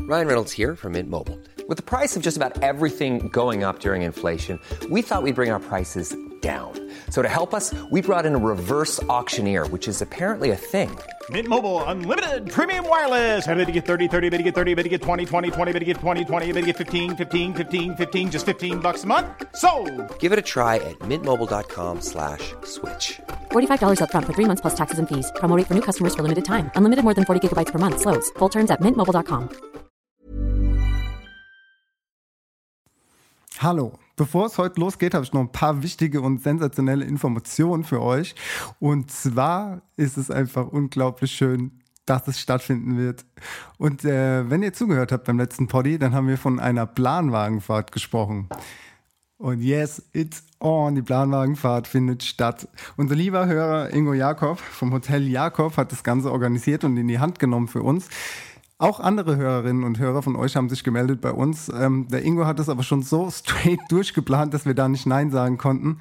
Ryan Reynolds here from Mint Mobile. With the price of just about everything going up during inflation, we thought we'd bring our prices down. So to help us, we brought in a reverse auctioneer, which is apparently a thing. Mint Mobile Unlimited Premium Wireless. How to get 30, 30, how to get 30, how to get 20, 20, 20, how to get 20, 20, how to get 15, 15, 15, 15, just $15 a month? Sold! Give it a try at mintmobile.com/switch. $45 up front for 3 months plus taxes and fees. Promo rate for new customers for limited time. Unlimited more than 40 gigabytes per month. Slows full terms at mintmobile.com. Hallo, bevor es heute losgeht, habe ich noch ein paar wichtige und sensationelle Informationen für euch. Und zwar ist es einfach unglaublich schön, dass es stattfinden wird. Und wenn ihr zugehört habt beim letzten Poddy, dann haben wir von einer Planwagenfahrt gesprochen. Und yes, it's on, die Planwagenfahrt findet statt. Unser lieber Hörer Ingo Jakob vom Hotel Jakob hat das Ganze organisiert und in die Hand genommen für uns. Auch andere Hörerinnen und Hörer von euch haben sich gemeldet bei uns. Der Ingo hat es aber schon so straight durchgeplant, dass wir da nicht Nein sagen konnten.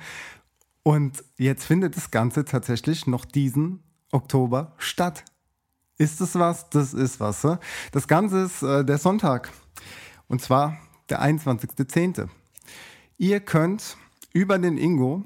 Und jetzt findet das Ganze tatsächlich noch diesen Oktober statt. Ist es was? Das ist was. Das Ganze ist der Sonntag. Und zwar der 21.10. Ihr könnt über den Ingo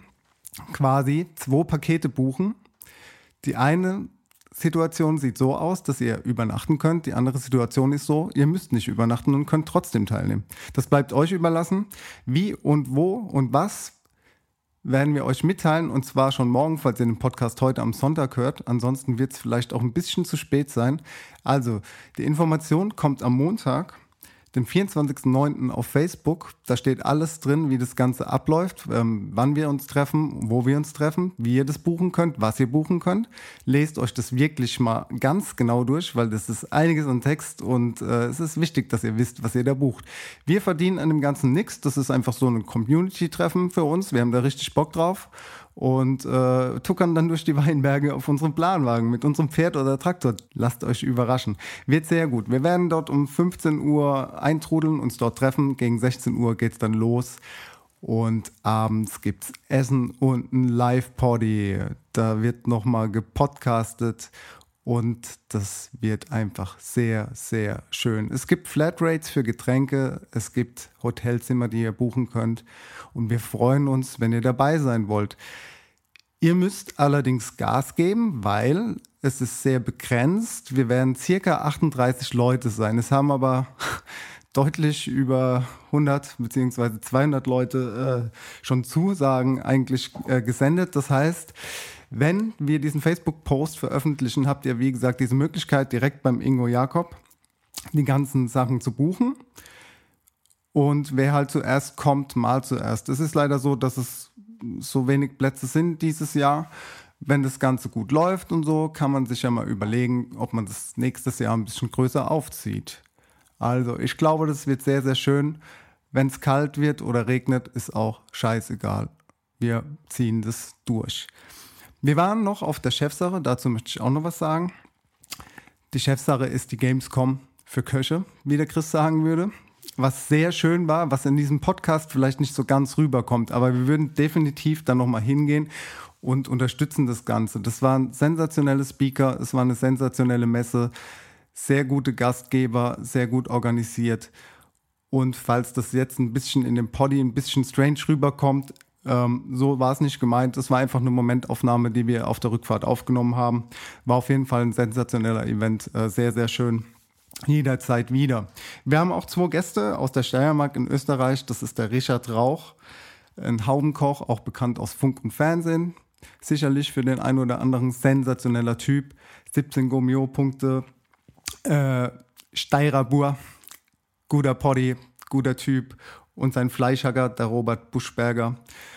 quasi 2 Pakete buchen. Die eine Situation sieht so aus, dass ihr übernachten könnt. Die andere Situation ist so, ihr müsst nicht übernachten und könnt trotzdem teilnehmen. Das bleibt euch überlassen. Wie und wo und was werden wir euch mitteilen, und zwar schon morgen, falls ihr den Podcast heute am Sonntag hört. Ansonsten wird es vielleicht auch ein bisschen zu spät sein. Also, die Information kommt am Montag, den 24.09. auf Facebook. Da steht alles drin, wie das Ganze abläuft, wann wir uns treffen, wo wir uns treffen, wie ihr das buchen könnt, was ihr buchen könnt. Lest euch das wirklich mal ganz genau durch, weil das ist einiges an Text und es ist wichtig, dass ihr wisst, was ihr da bucht. Wir verdienen an dem Ganzen nichts. Das ist einfach so ein Community-Treffen für uns. Wir haben da richtig Bock drauf und tuckern dann durch die Weinberge auf unserem Planwagen mit unserem Pferd oder Traktor. Lasst euch überraschen. Wird sehr gut. Wir werden dort um 15 Uhr eintrudeln, uns dort treffen. Gegen 16 Uhr geht's dann los. Und abends gibt's Essen und ein Live-Poddy. Da wird nochmal gepodcastet. Und das wird einfach sehr, sehr schön. Es gibt Flatrates für Getränke, es gibt Hotelzimmer, die ihr buchen könnt. Und wir freuen uns, wenn ihr dabei sein wollt. Ihr müsst allerdings Gas geben, weil es ist sehr begrenzt. Wir werden circa 38 Leute sein. Es haben aber deutlich über 100 bzw. 200 Leute schon Zusagen eigentlich gesendet. Das heißt, wenn wir diesen Facebook-Post veröffentlichen, habt ihr, wie gesagt, diese Möglichkeit, direkt beim Ingo Jakob die ganzen Sachen zu buchen. Und wer halt zuerst kommt, mal zuerst. Es ist leider so, dass es so wenig Plätze sind dieses Jahr. Wenn das Ganze gut läuft und so, kann man sich ja mal überlegen, ob man das nächstes Jahr ein bisschen größer aufzieht. Also ich glaube, das wird sehr, sehr schön. Wenn es kalt wird oder regnet, ist auch scheißegal. Wir ziehen das durch. Wir waren noch auf der Chefsache, dazu möchte ich auch noch was sagen. Die Chefsache ist die Gamescom für Köche, wie der Chris sagen würde. Was sehr schön war, was in diesem Podcast vielleicht nicht so ganz rüberkommt, aber wir würden definitiv dann nochmal hingehen und unterstützen das Ganze. Das waren sensationelle Speaker, es war eine sensationelle Messe, sehr gute Gastgeber, sehr gut organisiert. Und falls das jetzt ein bisschen in dem Poddy ein bisschen strange rüberkommt, so war es nicht gemeint. Es war einfach eine Momentaufnahme, die wir auf der Rückfahrt aufgenommen haben. War auf jeden Fall ein sensationeller Event. Sehr, sehr schön. Jederzeit wieder. Wir haben auch 2 Gäste aus der Steiermark in Österreich. Das ist der Richard Rauch, ein Haubenkoch, auch bekannt aus Funk und Fernsehen. Sicherlich für den einen oder anderen sensationeller Typ. 17 Gomio-Punkte. Steirer Bur. Guter Poddy, guter Typ. Und sein Fleischhacker, der Robert Buschberger.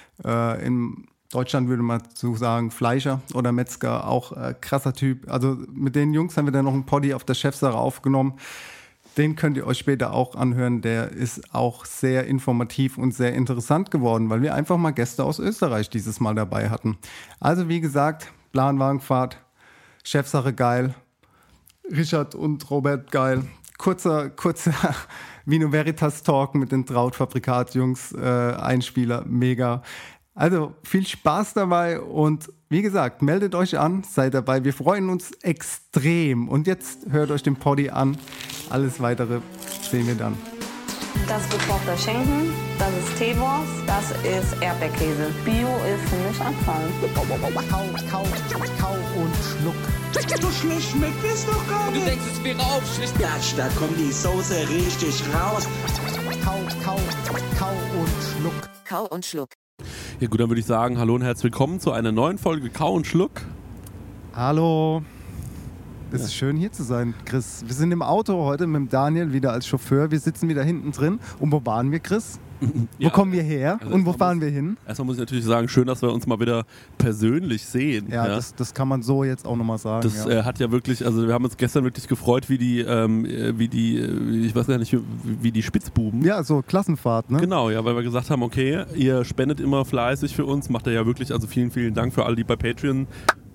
In Deutschland würde man so sagen Fleischer oder Metzger, auch krasser Typ. Also mit den Jungs haben wir dann noch einen Poddy auf der Chefsache aufgenommen. Den könnt ihr euch später auch anhören. Der ist auch sehr informativ und sehr interessant geworden, weil wir einfach mal Gäste aus Österreich dieses Mal dabei hatten. Also wie gesagt, Planwagenfahrt, Chefsache geil, Richard und Robert geil. Kurzer Vino Veritas Talk mit den Trautfabrikat-Jungs, Einspieler, mega. Also viel Spaß dabei und wie gesagt, meldet euch an, seid dabei. Wir freuen uns extrem. Und jetzt hört euch den Poddy an. Alles Weitere sehen wir dann. Das ist gekochter Schinken, das ist Teewurst, das ist Erdbeerkäse. Bio ist für mich Abfall. Kau und schluck. So schlecht schmeckt es doch gar nicht. Du denkst, es wäre aufschlicht. Gatsch, da kommt die Soße richtig raus. Kau und schluck. Kau und Schluck. Ja gut, dann würde ich sagen, hallo und herzlich willkommen zu einer neuen Folge Kau und Schluck. Hallo. Es ist schön hier zu sein, Chris. Wir sind im Auto heute mit dem Daniel wieder als Chauffeur. Wir sitzen wieder hinten drin. Und wo waren wir, Chris? Ja, wo kommen wir her und wo fahren wir hin? Erstmal muss ich natürlich sagen, schön, dass wir uns mal wieder persönlich sehen. Ja, das kann man so jetzt auch nochmal sagen. Das hat ja wirklich, also wir haben uns gestern wirklich gefreut, wie die ich weiß gar nicht, wie die Spitzbuben. Ja, so Klassenfahrt, ne? Genau, ja, weil wir gesagt haben, okay, ihr spendet immer fleißig für uns, macht ihr ja wirklich, also vielen, vielen Dank für alle, die bei Patreon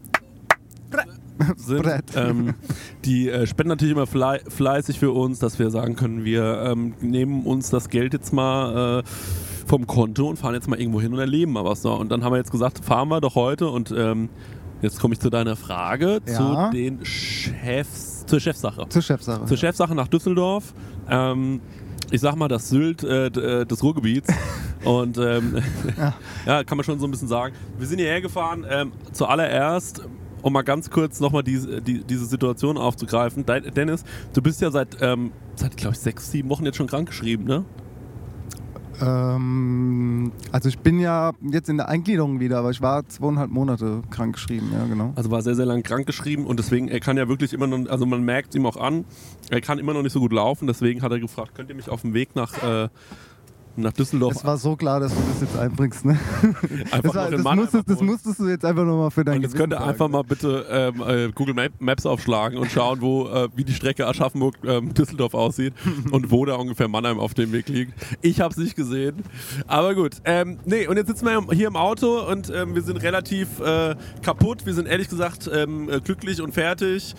sind. Die spenden natürlich immer fleißig für uns, dass wir sagen können, wir nehmen uns das Geld jetzt mal vom Konto und fahren jetzt mal irgendwo hin und erleben mal was. So. Und dann haben wir jetzt gesagt, fahren wir doch heute und jetzt komme ich zu deiner Frage, ja. Zur Chefsache. Zur Chefsache. Zur Chefsache nach Düsseldorf. Ich sag mal, das Sylt des Ruhrgebiets. Und ja, kann man schon so ein bisschen sagen. Wir sind hierher gefahren, zuallererst, um mal ganz kurz nochmal diese Situation aufzugreifen. Dennis, du bist ja seit glaube ich, 6, 7 Wochen jetzt schon krankgeschrieben, ne? Also ich bin ja jetzt in der Eingliederung wieder, aber ich war 2,5 Monate krankgeschrieben, ja genau. Also war sehr, sehr lang krankgeschrieben und deswegen, er kann ja wirklich immer noch, also man merkt ihm auch an, er kann immer noch nicht so gut laufen, deswegen hat er gefragt, könnt ihr mich auf dem Weg nach Düsseldorf... Es war so klar, dass du das jetzt einbringst, ne? Das musstest du jetzt einfach nochmal für dein Und jetzt könnt ihr einfach mal bitte Google Maps aufschlagen und schauen, wie die Strecke Aschaffenburg-Düsseldorf aussieht und wo da ungefähr Mannheim auf dem Weg liegt. Ich habe es nicht gesehen, aber gut. Nee, und jetzt sitzen wir hier im Auto und wir sind relativ kaputt. Wir sind ehrlich gesagt glücklich und fertig.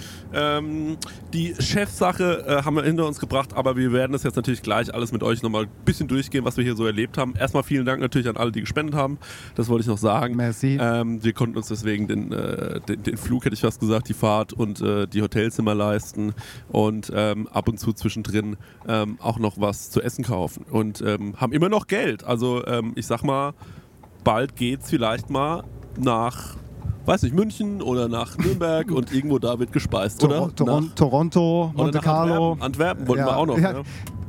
Die Chefsache haben wir hinter uns gebracht, aber wir werden das jetzt natürlich gleich alles mit euch nochmal ein bisschen durchgehen, was wir hier so erlebt haben. Erstmal vielen Dank natürlich an alle, die gespendet haben. Das wollte ich noch sagen. Merci. Wir konnten uns deswegen den Flug, hätte ich fast gesagt, die Fahrt und die Hotelzimmer leisten und ab und zu zwischendrin auch noch was zu essen kaufen und haben immer noch Geld. Also ich sag mal, bald geht's vielleicht mal nach, weiß nicht, München oder nach Nürnberg und irgendwo da wird gespeist, oder? Toronto, Monte Carlo. Antwerpen wollten wir auch noch, ja. Ne?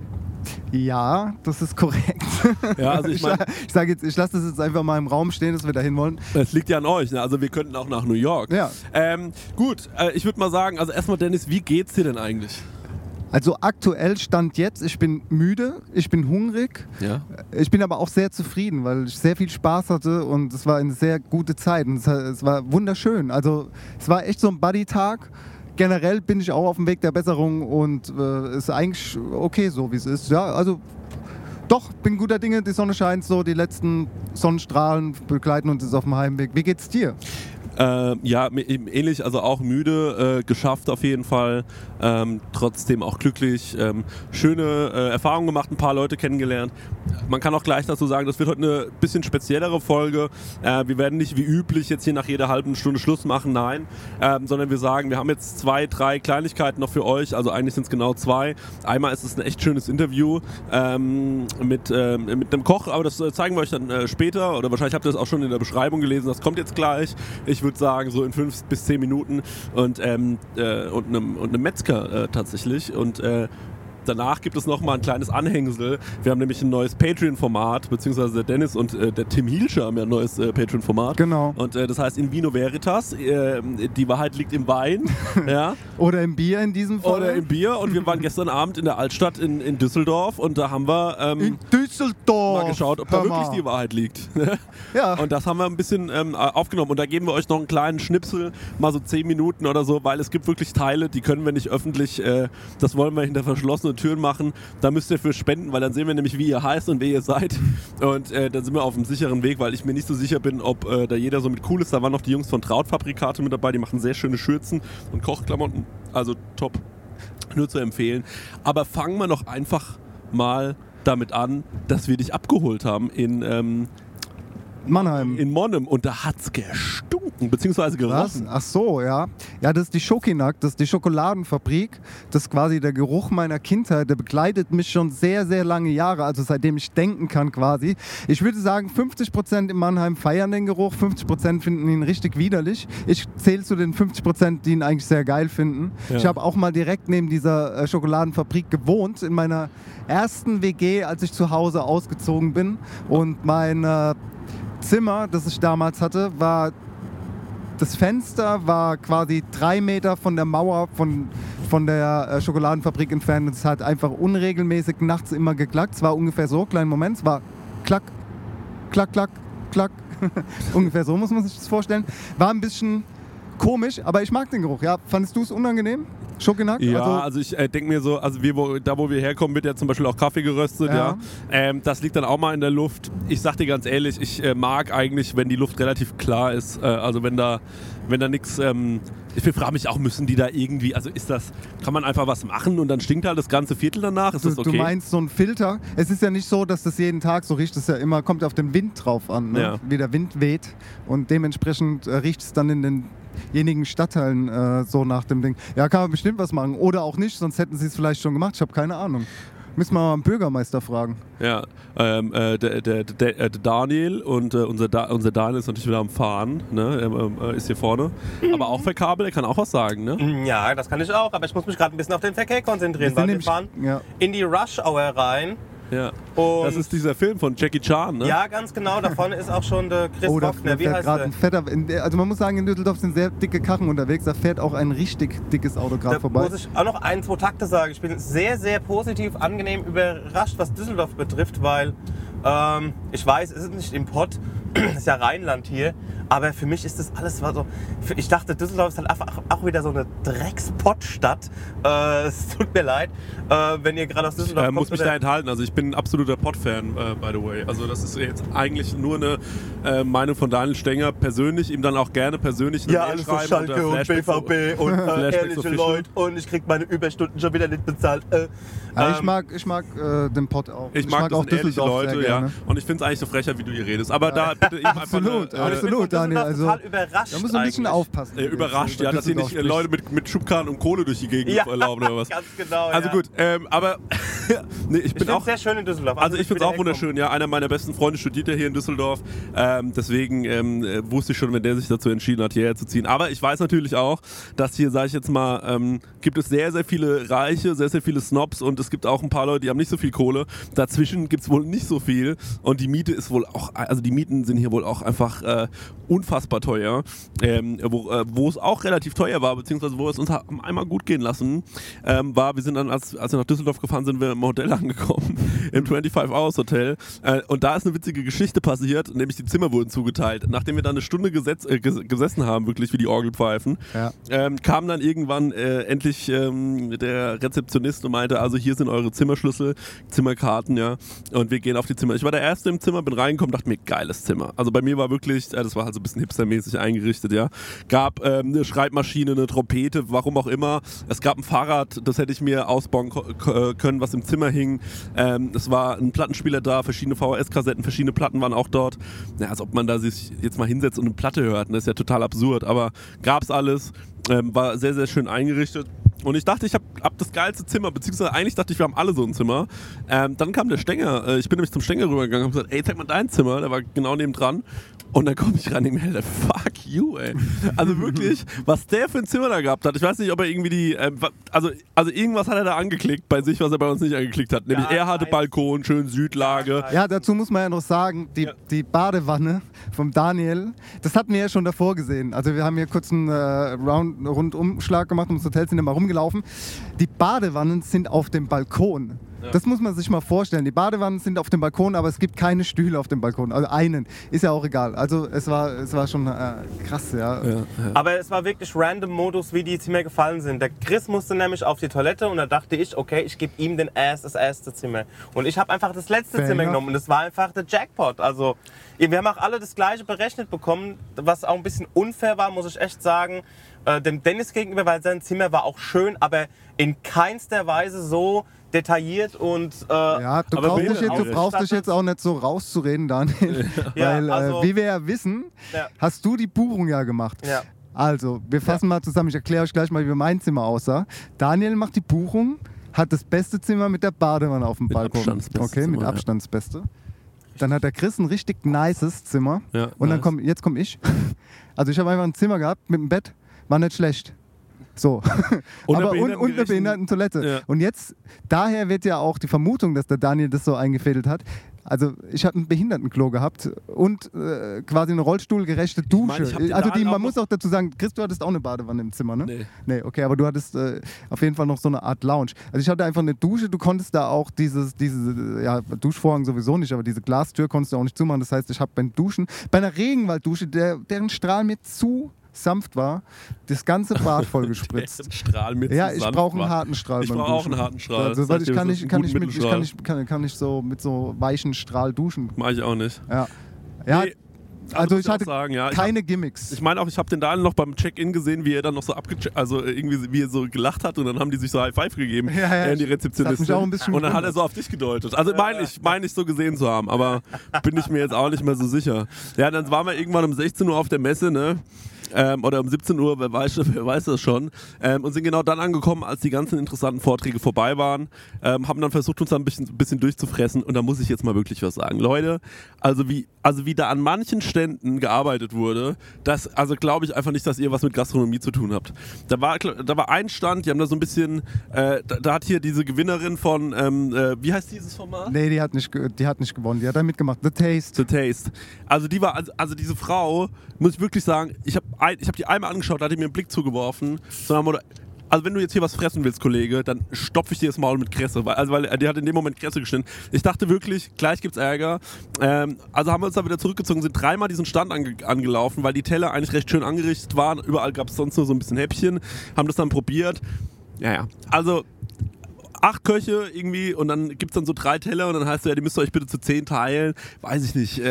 Ja, das ist korrekt. Ja, also ich lasse das jetzt einfach mal im Raum stehen, dass wir dahin wollen. Es liegt ja an euch, ne? Also wir könnten auch nach New York. Ja. Gut, ich würde mal sagen, also erstmal Dennis, wie geht's dir denn eigentlich? Also aktuell Stand jetzt, ich bin müde, ich bin hungrig, ja. Ich bin aber auch sehr zufrieden, weil ich sehr viel Spaß hatte und es war eine sehr gute Zeit und es war wunderschön. Also es war echt so ein Buddy-Tag. Generell bin ich auch auf dem Weg der Besserung und ist eigentlich okay so, wie es ist. Ja, also doch, bin guter Dinge, die Sonne scheint so, die letzten Sonnenstrahlen begleiten uns jetzt auf dem Heimweg. Wie geht's dir? Ja, ähnlich, also auch müde, geschafft auf jeden Fall, trotzdem auch glücklich, schöne Erfahrungen gemacht, ein paar Leute kennengelernt. Man kann auch gleich dazu sagen, das wird heute eine bisschen speziellere Folge. Wir werden nicht wie üblich jetzt hier nach jeder halben Stunde Schluss machen, nein, sondern wir sagen, wir haben jetzt 2, 3 Kleinigkeiten noch für euch, also eigentlich sind es genau 2. Einmal ist es ein echt schönes Interview mit einem Koch, aber das zeigen wir euch dann später oder wahrscheinlich habt ihr das auch schon in der Beschreibung gelesen, das kommt jetzt gleich. Ich würde sagen, so in 5 bis 10 Minuten und einem Metzger tatsächlich und danach gibt es nochmal ein kleines Anhängsel. Wir haben nämlich ein neues Patreon-Format, beziehungsweise der Dennis und der Tim Hielscher haben ja ein neues Patreon-Format. Genau. Und das heißt in Vino Veritas, die Wahrheit liegt im Wein. Ja. Oder im Bier in diesem Fall. Oder im Bier. Und wir waren gestern Abend in der Altstadt in Düsseldorf und da haben wir in Düsseldorf mal geschaut, ob da wirklich die Wahrheit liegt. Ja. Und das haben wir ein bisschen aufgenommen. Und da geben wir euch noch einen kleinen Schnipsel, mal so 10 Minuten oder so, weil es gibt wirklich Teile, die können wir nicht öffentlich, das wollen wir hinter verschlossenen Türen machen. Da müsst ihr für spenden, weil dann sehen wir nämlich, wie ihr heißt und wer ihr seid. Und dann sind wir auf einem sicheren Weg, weil ich mir nicht so sicher bin, ob da jeder so mit cool ist. Da waren noch die Jungs von Trautfabrikate mit dabei, die machen sehr schöne Schürzen und Kochklamotten. Also top. Nur zu empfehlen. Aber fangen wir doch einfach mal damit an, dass wir dich abgeholt haben in Mannheim. In Monnem und da hat's gestunken, beziehungsweise gerochen. Was? Ach so, ja. Ja, das ist die Schokinak, das ist die Schokoladenfabrik. Das ist quasi der Geruch meiner Kindheit. Der begleitet mich schon sehr, sehr lange Jahre, also seitdem ich denken kann quasi. Ich würde sagen, 50% in Mannheim feiern den Geruch, 50% finden ihn richtig widerlich. Ich zähle zu den 50%, die ihn eigentlich sehr geil finden. Ja. Ich habe auch mal direkt neben dieser Schokoladenfabrik gewohnt, in meiner ersten WG, als ich zu Hause ausgezogen bin. Und mein Zimmer, das ich damals hatte, das Fenster war quasi 3 Meter von der Mauer von der Schokoladenfabrik entfernt. Und es hat einfach unregelmäßig nachts immer geklackt. Es war ungefähr so, kleinen Moment, es war klack, klack, klack, klack. Ungefähr so muss man sich das vorstellen. War ein bisschen komisch, aber ich mag den Geruch. Ja, fandest du es unangenehm? Schokinak? Ja, also ich denke mir so, also da wo wir herkommen, wird ja zum Beispiel auch Kaffee geröstet, ja. Das liegt dann auch mal in der Luft. Ich sag dir ganz ehrlich, ich mag eigentlich, wenn die Luft relativ klar ist, also wenn da nichts, ich frage mich auch, müssen die da irgendwie, also kann man einfach was machen und dann stinkt halt das ganze Viertel danach? Ist das okay? Du meinst so ein Filter? Es ist ja nicht so, dass das jeden Tag so riecht, das ist ja immer, kommt auf den Wind drauf an, ne? Ja. Wie der Wind weht und dementsprechend riecht es dann in denjenigen Stadtteilen so nach dem Ding. Ja, kann man bestimmt was machen oder auch nicht, sonst hätten sie es vielleicht schon gemacht, ich habe keine Ahnung. Müssen wir mal einen Bürgermeister fragen. Ja, der Daniel und unser Daniel ist natürlich wieder am Fahren, ne? Ist hier vorne, aber auch verkabelt, er kann auch was sagen, ne? Ja, das kann ich auch, aber ich muss mich gerade ein bisschen auf den Verkehr konzentrieren, weil wir fahren in die Rush Hour rein. Ja. Und das ist dieser Film von Jackie Chan, ne? Ja, ganz genau. Da vorne ist auch schon der Chris Hoffner. Wie heißt der? Ein fetter, also man muss sagen, in Düsseldorf sind sehr dicke Karren unterwegs. Da fährt auch ein richtig dickes Auto gerade vorbei. Da muss ich auch noch 1-2 Takte sagen. Ich bin sehr, sehr positiv, angenehm überrascht, was Düsseldorf betrifft, weil ich weiß, es ist nicht im Pott, es ist ja Rheinland hier, aber für mich ist das alles so. Ich dachte, Düsseldorf ist halt einfach auch wieder so eine Dreckspottstadt. Es tut mir leid, wenn ihr gerade aus Düsseldorf kommt. Ich muss mich da enthalten, also ich bin ein absoluter Pott-Fan, by the way. Also das ist jetzt eigentlich nur eine Meinung von Daniel Stenger persönlich, ihm dann auch gerne persönlich eine Mail schreiben. Ja, alles so Schalke und BVB und ehrliche Leute und ich krieg meine Überstunden schon wieder nicht bezahlt. Ja, ich mag den Pott auch. Ich mag auch Düsseldorf Leute, ja. Und ich finde es eigentlich so frecher, wie du hier redest. Aber da bitte eben absolut, absolut, Daniel. Also, total überrascht. Da muss man ein bisschen aufpassen. Überrascht, ja, dass hier nicht Leute mit Schubkarren und Kohle durch die Gegend erlauben oder was. Ganz genau. Also gut, aber nee, ich bin auch sehr schön in Düsseldorf. Also ich finde es auch wunderschön, ja. Einer meiner besten Freunde studiert ja hier in Düsseldorf. Deswegen wusste ich schon, wenn der sich dazu entschieden hat, hierher zu ziehen. Aber ich weiß natürlich auch, dass hier, sage ich jetzt mal, gibt es sehr, sehr viele Reiche, sehr, sehr viele Snobs und es gibt auch ein paar Leute, die haben nicht so viel Kohle. Dazwischen gibt es wohl nicht so viel und die Miete ist wohl auch, also die Mieten sind hier wohl auch einfach unfassbar teuer. Wo es auch relativ teuer war, beziehungsweise wo wir es uns einmal gut gehen lassen, wir sind dann, als wir nach Düsseldorf gefahren sind, wir im Hotel angekommen, im 25 Hours Hotel. Und da ist eine witzige Geschichte passiert, nämlich die Zimmer wurden zugeteilt. Nachdem wir dann eine Stunde gesessen haben, wirklich wie die Orgelpfeifen, kam dann irgendwann endlich der Rezeptionist und meinte, also hier sind eure Zimmerschlüssel, Zimmerkarten, ja, und wir gehen auf die Zimmer. Ich war der Erste im Zimmer, bin reingekommen, dachte mir, geiles Zimmer. Also bei mir war wirklich, das war halt so ein bisschen hipstermäßig eingerichtet, ja. Gab eine Schreibmaschine, eine Trompete, warum auch immer. Es gab ein Fahrrad, das hätte ich mir ausbauen können, was im Zimmer hing. Es war ein Plattenspieler da, verschiedene VHS-Kassetten, verschiedene Platten waren auch dort. Ja, als ob man da sich jetzt mal hinsetzt und eine Platte hört, das ist ja total absurd, aber gab's alles, war sehr, sehr schön eingerichtet. Und ich dachte, ich hab das geilste Zimmer, beziehungsweise eigentlich dachte ich, wir haben alle so ein Zimmer. Dann kam der Stenger, ich bin nämlich zum Stenger rübergegangen und hab gesagt, ey, zeig mal dein Zimmer, der war genau nebendran. Und dann komme ich rein und denke mir, fuck you, ey. Also wirklich, was der für ein Zimmer da gehabt hat. Ich weiß nicht, ob er irgendwie also irgendwas hat er da angeklickt bei sich, was er bei uns nicht angeklickt hat. Nämlich er hatte Balkon, schön Südlage. Ja, dazu muss man ja noch sagen, die Badewanne vom Daniel, das hatten wir ja schon davor gesehen. Also wir haben hier kurz einen Rundumschlag gemacht, ums Hotel sind immer rumgelaufen. Die Badewannen sind auf dem Balkon. Ja. Das muss man sich mal vorstellen. Die Badewannen sind auf dem Balkon, aber es gibt keine Stühle auf dem Balkon. Also einen. Ist ja auch egal. Also es war schon krass, ja. Aber es war wirklich random Modus, wie die Zimmer gefallen sind. Der Chris musste nämlich auf die Toilette und da dachte ich, okay, ich gebe ihm das erste Zimmer. Und ich habe einfach das letzte Zimmer genommen und das war einfach der Jackpot. Also wir haben auch alle das Gleiche berechnet bekommen, was auch ein bisschen unfair war, muss ich echt sagen. Dem Dennis gegenüber, weil sein Zimmer war auch schön, aber in keinster Weise so detailliert und Ja, du brauchst dich jetzt auch nicht so rauszureden, Daniel. Ja, Weil, also, wie wir ja wissen, hast du die Buchung ja gemacht. Ja. Also, wir fassen mal zusammen. Ich erkläre euch gleich mal, wie mein Zimmer aussah. Daniel macht die Buchung, hat das beste Zimmer mit der Badewanne auf dem Balkon. Okay, mit Abstand das Beste. Dann hat der Chris ein richtig nices Zimmer. Ja, und dann jetzt komme ich. Also ich habe einfach ein Zimmer gehabt mit einem Bett, war nicht schlecht. So. Und eine Behindertentoilette. Ja. Und jetzt, daher wird ja auch die Vermutung, dass der Daniel das so eingefädelt hat. Also ich habe ein Behindertenklo gehabt und quasi eine rollstuhlgerechte Dusche. Man muss auch dazu sagen, Chris, du hattest auch eine Badewanne im Zimmer, ne? Nee, okay, aber du hattest auf jeden Fall noch so eine Art Lounge. Also ich hatte einfach eine Dusche, du konntest da auch diese Duschvorhang sowieso nicht, aber diese Glastür konntest du auch nicht zumachen. Das heißt, ich habe beim Duschen, bei einer Regenwalddusche, deren Strahl mir zu sanft war, das ganze Bad voll gespritzt. Strahl mit ja, ich brauche einen harten Strahl. Ich brauche auch einen harten Strahl. Also, weil ich kann nicht so mit so weichen Strahl duschen. Mach ich auch nicht. Ja. Nee, also ich hatte keine Gimmicks. Ich meine auch, ich habe den Daniel noch beim Check-In gesehen, wie er dann noch so irgendwie wie er so gelacht hat und dann haben die sich so High Five gegeben, er und die Rezeptionistin. Und dann hat er so auf dich gedeutet. Also meine ich so gesehen zu haben, aber bin ich mir jetzt auch nicht mehr so sicher. Ja, dann waren wir irgendwann um 16 Uhr auf der Messe, ne? Oder um 17 Uhr, wer weiß das schon. Und sind genau dann angekommen, als die ganzen interessanten Vorträge vorbei waren. Haben dann versucht, uns da ein bisschen durchzufressen. Und da muss ich jetzt mal wirklich was sagen. Leute, also wie da an manchen Ständen gearbeitet wurde, also glaube ich einfach nicht, dass ihr was mit Gastronomie zu tun habt. Da war ein Stand, die haben da so ein bisschen, da hat hier diese Gewinnerin von, wie heißt dieses Format? Nee, die hat nicht gewonnen, die hat da mitgemacht. The Taste. Also diese Frau, muss ich wirklich sagen, ich habe die einmal angeschaut, da hat die mir einen Blick zugeworfen. Also wenn du jetzt hier was fressen willst, Kollege, dann stopfe ich dir das Maul mit Kresse. Weil die hat in dem Moment Kresse geschnitten. Ich dachte wirklich, gleich gibt's Ärger. Also haben wir uns da wieder zurückgezogen, sind dreimal diesen Stand angelaufen, weil die Teller eigentlich recht schön angerichtet waren. Überall gab es sonst nur so ein bisschen Häppchen. Haben das dann probiert. Ja. Also 8 Köche irgendwie und dann gibt es dann so 3 Teller und dann heißt es ja, die müsst ihr euch bitte zu 10 teilen. Weiß ich nicht,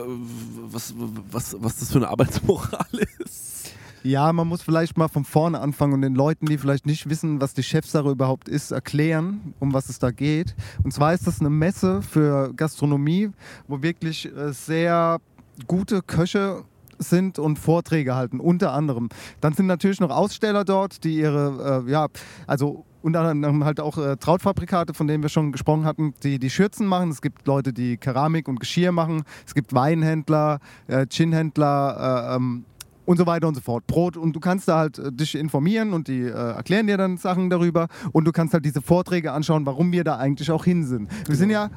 was das für eine Arbeitsmoral ist. Ja, man muss vielleicht mal von vorne anfangen und den Leuten, die vielleicht nicht wissen, was die Chefsache überhaupt ist, erklären, um was es da geht. Und zwar ist das eine Messe für Gastronomie, wo wirklich sehr gute Köche sind und Vorträge halten, unter anderem. Dann sind natürlich noch Aussteller dort, die ihre, unter anderem halt auch Trautfabrikate, von denen wir schon gesprochen hatten, die Schürzen machen. Es gibt Leute, die Keramik und Geschirr machen. Es gibt Weinhändler, Ginhändler und so weiter und so fort. Brot. Und du kannst da halt dich informieren und die erklären dir dann Sachen darüber. Und du kannst halt diese Vorträge anschauen, warum wir da eigentlich auch hin sind. Wir sind ja,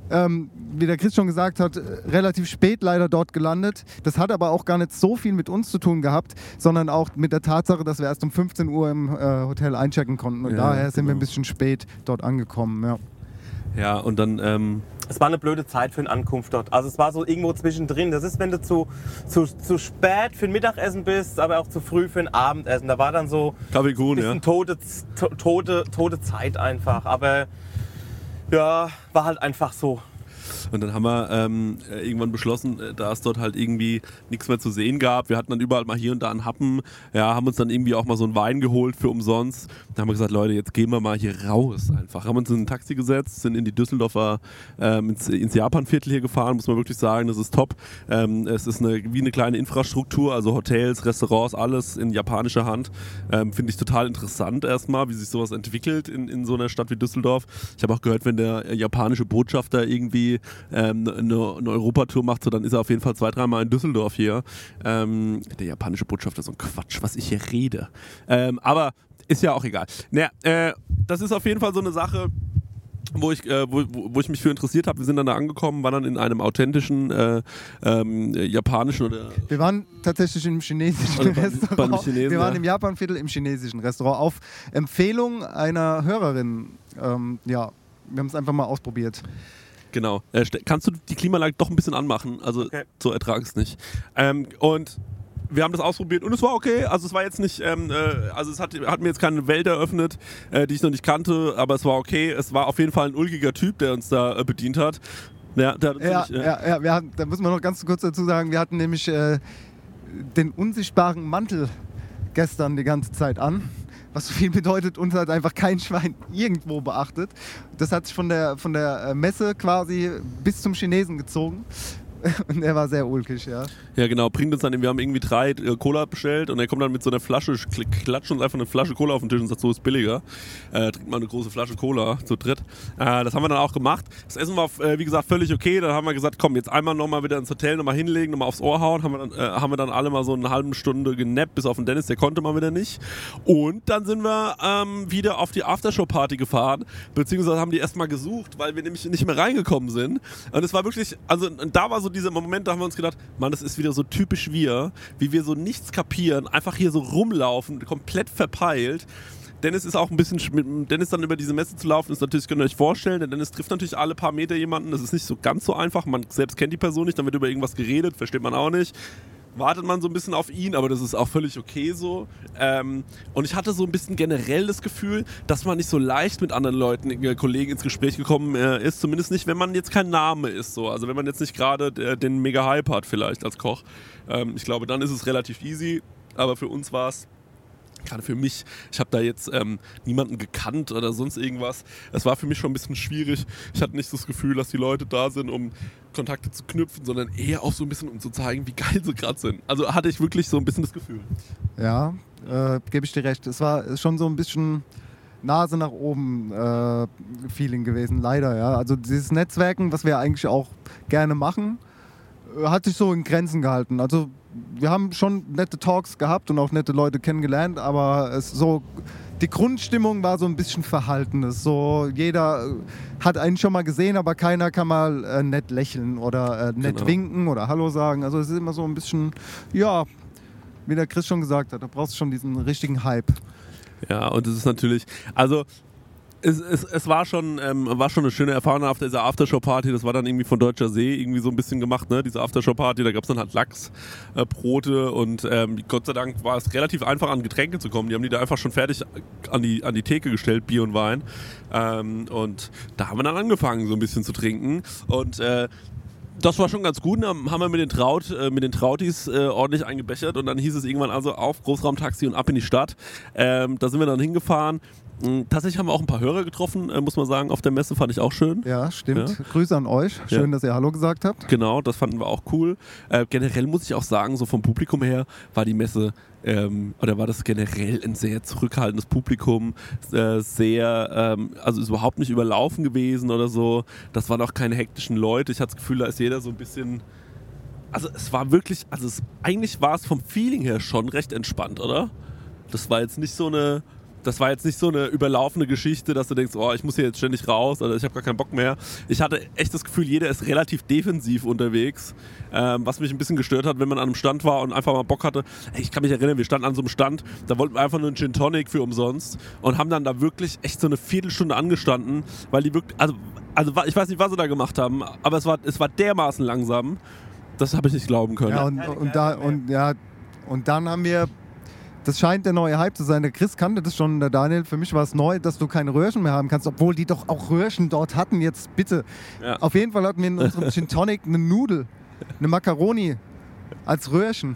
wie der Chris schon gesagt hat, relativ spät leider dort gelandet. Das hat aber auch gar nicht so viel mit uns zu tun gehabt, sondern auch mit der Tatsache, dass wir erst um 15 Uhr im Hotel einchecken konnten. Und daher sind wir ein bisschen spät dort angekommen. Ja. Ja, und dann... Es war eine blöde Zeit für eine Ankunft dort. Also es war so irgendwo zwischendrin. Das ist, wenn du zu spät für ein Mittagessen bist, aber auch zu früh für ein Abendessen. Da war dann so ein bisschen tote Zeit einfach. Aber ja, war halt einfach so. Und dann haben wir irgendwann beschlossen, da es dort halt irgendwie nichts mehr zu sehen gab. Wir hatten dann überall mal hier und da einen Happen, haben uns dann irgendwie auch mal so einen Wein geholt für umsonst. Dann haben wir gesagt, Leute, jetzt gehen wir mal hier raus einfach. Haben uns in ein Taxi gesetzt, sind in die Düsseldorfer, ins Japanviertel hier gefahren, muss man wirklich sagen, das ist top. Es ist wie eine kleine Infrastruktur, also Hotels, Restaurants, alles in japanischer Hand. Finde ich total interessant erstmal, wie sich sowas entwickelt in so einer Stadt wie Düsseldorf. Ich habe auch gehört, wenn der japanische Botschafter irgendwie eine Europatour macht, so, dann ist er auf jeden Fall 2-3 Mal in Düsseldorf hier. Der japanische Botschafter, so ein Quatsch, was ich hier rede. Aber ist ja auch egal. Naja, das ist auf jeden Fall so eine Sache, wo ich mich für interessiert habe. Wir sind dann da angekommen, waren dann in einem authentischen japanischen oder... Wir waren tatsächlich im chinesischen Restaurant. Wir waren im Japanviertel im chinesischen Restaurant auf Empfehlung einer Hörerin. Wir haben es einfach mal ausprobiert. Genau. Kannst du die Klimaanlage doch ein bisschen anmachen? Also okay. So ertrag es nicht. Und wir haben das ausprobiert und es war okay. Also es war jetzt nicht, es hat mir jetzt keine Welt eröffnet, die ich noch nicht kannte, aber es war okay. Es war auf jeden Fall ein ulkiger Typ, der uns da bedient hat. Da muss man noch ganz kurz dazu sagen, wir hatten nämlich den unsichtbaren Mantel gestern die ganze Zeit an. Was so viel bedeutet, uns hat einfach kein Schwein irgendwo beachtet. Das hat sich von der Messe quasi bis zum Chinesen gezogen. Und er war sehr ulkig, ja. Ja, genau, bringt uns dann, wir haben irgendwie 3 Cola bestellt und er kommt dann mit so einer Flasche, klatscht uns einfach eine Flasche Cola auf den Tisch und sagt, so ist billiger. Trinkt mal eine große Flasche Cola zu dritt. Das haben wir dann auch gemacht. Das Essen war, wie gesagt, völlig okay. Dann haben wir gesagt, komm, jetzt einmal nochmal wieder ins Hotel, nochmal hinlegen, nochmal aufs Ohr hauen. Haben wir dann alle mal so eine halbe Stunde genappt, bis auf den Dennis, der konnte mal wieder nicht. Und dann sind wir wieder auf die Aftershow-Party gefahren, beziehungsweise haben die erstmal gesucht, weil wir nämlich nicht mehr reingekommen sind. Und es war wirklich, also da war so dieser Moment, da haben wir uns gedacht, Mann, das ist wieder so typisch wie wir so nichts kapieren, einfach hier so rumlaufen, komplett verpeilt. Dennis ist auch ein bisschen, mit Dennis dann über diese Messe zu laufen, ist natürlich, könnt ihr euch vorstellen, denn Dennis trifft natürlich alle paar Meter jemanden, das ist nicht so ganz so einfach, man selbst kennt die Person nicht, dann wird über irgendwas geredet, versteht man auch nicht. Wartet man so ein bisschen auf ihn, aber das ist auch völlig okay so. Und ich hatte so ein bisschen generell das Gefühl, dass man nicht so leicht mit anderen Leuten, Kollegen ins Gespräch gekommen ist, zumindest nicht, wenn man jetzt kein Name ist. So. Also wenn man jetzt nicht gerade den Mega-Hype hat vielleicht als Koch. Ich glaube, dann ist es relativ easy, aber für uns war es, gerade für mich, ich habe da jetzt niemanden gekannt oder sonst irgendwas. Es war für mich schon ein bisschen schwierig. Ich hatte nicht das Gefühl, dass die Leute da sind, um Kontakte zu knüpfen, sondern eher auch so ein bisschen, um zu zeigen, wie geil sie gerade sind. Also hatte ich wirklich so ein bisschen das Gefühl. Ja, gebe ich dir recht. Es war schon so ein bisschen Nase nach oben Feeling gewesen, leider. Ja. Also dieses Netzwerken, was wir eigentlich auch gerne machen, hat sich so in Grenzen gehalten. Also wir haben schon nette Talks gehabt und auch nette Leute kennengelernt, aber die Grundstimmung war so ein bisschen verhalten. So, jeder hat einen schon mal gesehen, aber keiner kann mal nett lächeln oder nett winken oder Hallo sagen. Also es ist immer so ein bisschen, ja, wie der Chris schon gesagt hat, da brauchst du schon diesen richtigen Hype. Ja, und es ist natürlich, also es war schon eine schöne Erfahrung auf dieser Aftershow-Party. Das war dann irgendwie von Deutscher See irgendwie so ein bisschen gemacht, ne? Diese Aftershow-Party, da gab es dann halt Lachsbrote und Gott sei Dank war es relativ einfach, an Getränke zu kommen. Die haben die da einfach schon fertig an die Theke gestellt, Bier und Wein. Und da haben wir dann angefangen, so ein bisschen zu trinken. Und das war schon ganz gut. Dann haben wir mit den Trautis ordentlich eingebechert und dann hieß es irgendwann also auf Großraumtaxi und ab in die Stadt. Da sind wir dann hingefahren. Tatsächlich haben wir auch ein paar Hörer getroffen, muss man sagen, auf der Messe, fand ich auch schön. Ja, stimmt. Ja. Grüße an euch. Schön, dass ihr Hallo gesagt habt. Genau, das fanden wir auch cool. Generell muss ich auch sagen, so vom Publikum her war die Messe, oder war das generell ein sehr zurückhaltendes Publikum, also ist überhaupt nicht überlaufen gewesen oder so. Das waren auch keine hektischen Leute. Ich hatte das Gefühl, da ist jeder so ein bisschen, also es war wirklich, eigentlich war es vom Feeling her schon recht entspannt, oder? Das war jetzt nicht so eine überlaufene Geschichte, dass du denkst, oh, ich muss hier jetzt ständig raus oder ich habe gar keinen Bock mehr. Ich hatte echt das Gefühl, jeder ist relativ defensiv unterwegs, was mich ein bisschen gestört hat, wenn man an einem Stand war und einfach mal Bock hatte. Ich kann mich erinnern, wir standen an so einem Stand, da wollten wir einfach nur einen Gin Tonic für umsonst und haben dann da wirklich echt so eine Viertelstunde angestanden, weil die wirklich, also ich weiß nicht, was sie da gemacht haben, aber es war dermaßen langsam, das habe ich nicht glauben können. Ja, und dann haben wir, das scheint der neue Hype zu sein. Der Chris kannte das schon, der Daniel. Für mich war es neu, dass du keine Röhrchen mehr haben kannst, obwohl die doch auch Röhrchen dort hatten. Jetzt bitte. Ja. Auf jeden Fall hatten wir in unserem Gin Tonic eine Nudel, eine Macaroni als Röhrchen.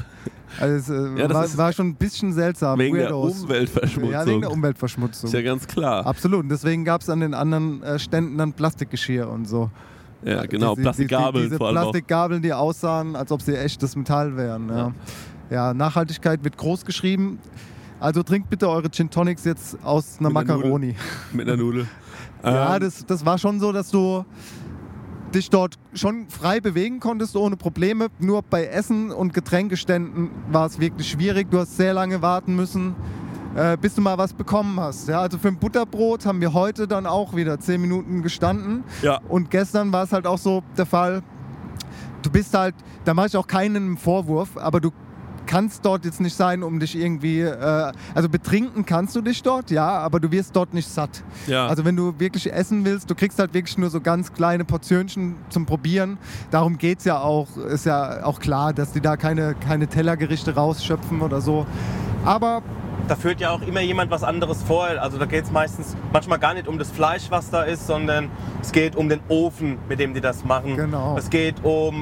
Also es war schon ein bisschen seltsam. Wegen der Umweltverschmutzung. Ja, wegen der Umweltverschmutzung. Ist ja ganz klar. Absolut. Und deswegen gab es an den anderen Ständen dann Plastikgeschirr und so. Ja, genau. Plastikgabeln diese vor allem Plastikgabeln, die aussahen, als ob sie echtes Metall wären. Ja. Ja, Nachhaltigkeit wird groß geschrieben. Also trinkt bitte eure Gin Tonics jetzt aus einer Macaroni. Mit einer Nudel. Ja, das war schon so, dass du dich dort schon frei bewegen konntest, ohne Probleme. Nur bei Essen und Getränkeständen war es wirklich schwierig. Du hast sehr lange warten müssen, bis du mal was bekommen hast. Ja, also für ein Butterbrot haben wir heute dann auch wieder 10 Minuten gestanden. Ja. Und gestern war es halt auch so der Fall, du bist halt, da mache ich auch keinen Vorwurf, aber du kannst dort jetzt nicht sein, um dich irgendwie, also betrinken kannst du dich dort, ja, aber du wirst dort nicht satt. Ja. Also wenn du wirklich essen willst, du kriegst halt wirklich nur so ganz kleine Portionchen zum Probieren. Darum geht es ja auch, ist ja auch klar, dass die da keine Tellergerichte rausschöpfen oder so. Aber da führt ja auch immer jemand was anderes vor. Also da geht es manchmal gar nicht um das Fleisch, was da ist, sondern es geht um den Ofen, mit dem die das machen. Genau. Es geht um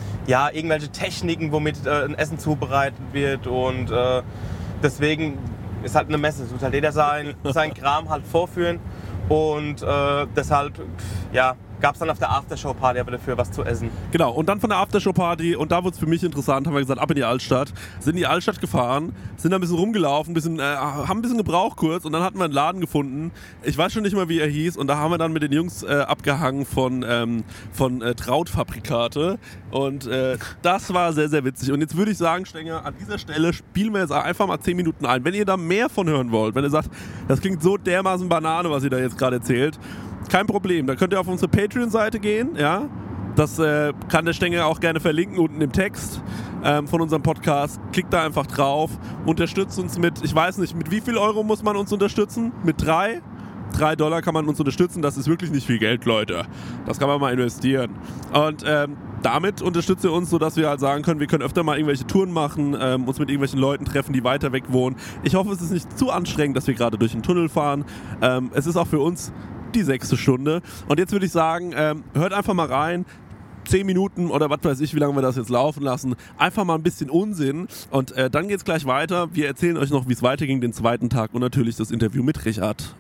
irgendwelche Techniken, womit ein Essen zubereitet wird. Und deswegen ist halt eine Messe. Es muss halt jeder seinen Kram halt vorführen. Und deshalb, ja, gab es dann auf der Aftershow-Party aber dafür was zu essen. Genau, und dann von der Aftershow-Party, und da wurde es für mich interessant, haben wir gesagt, ab in die Altstadt. Sind in die Altstadt gefahren, sind da ein bisschen rumgelaufen, haben ein bisschen gebraucht kurz, und dann hatten wir einen Laden gefunden. Ich weiß schon nicht mal, wie er hieß, und da haben wir dann mit den Jungs abgehangen von Trautfabrikate. Und das war sehr, sehr witzig. Und jetzt würde ich sagen, Stenger, an dieser Stelle spielen wir jetzt einfach mal 10 Minuten ein. Wenn ihr da mehr von hören wollt, wenn ihr sagt, das klingt so dermaßen Banane, was ihr da jetzt gerade erzählt, kein Problem, da könnt ihr auf unsere Patreon-Seite gehen, ja. Das kann der Stenger auch gerne verlinken unten im Text von unserem Podcast. Klickt da einfach drauf, unterstützt uns mit, ich weiß nicht, mit wie viel Euro muss man uns unterstützen? Mit 3? $3 kann man uns unterstützen, das ist wirklich nicht viel Geld, Leute. Das kann man mal investieren. Und damit unterstützt ihr uns, sodass wir halt sagen können, wir können öfter mal irgendwelche Touren machen, uns mit irgendwelchen Leuten treffen, die weiter weg wohnen. Ich hoffe, es ist nicht zu anstrengend, dass wir gerade durch den Tunnel fahren. Es ist auch für uns die 6. Stunde. Und jetzt würde ich sagen, hört einfach mal rein. 10 Minuten oder was weiß ich, wie lange wir das jetzt laufen lassen. Einfach mal ein bisschen Unsinn. Und dann geht's gleich weiter. Wir erzählen euch noch, wie es weiterging den zweiten Tag und natürlich das Interview mit Richard.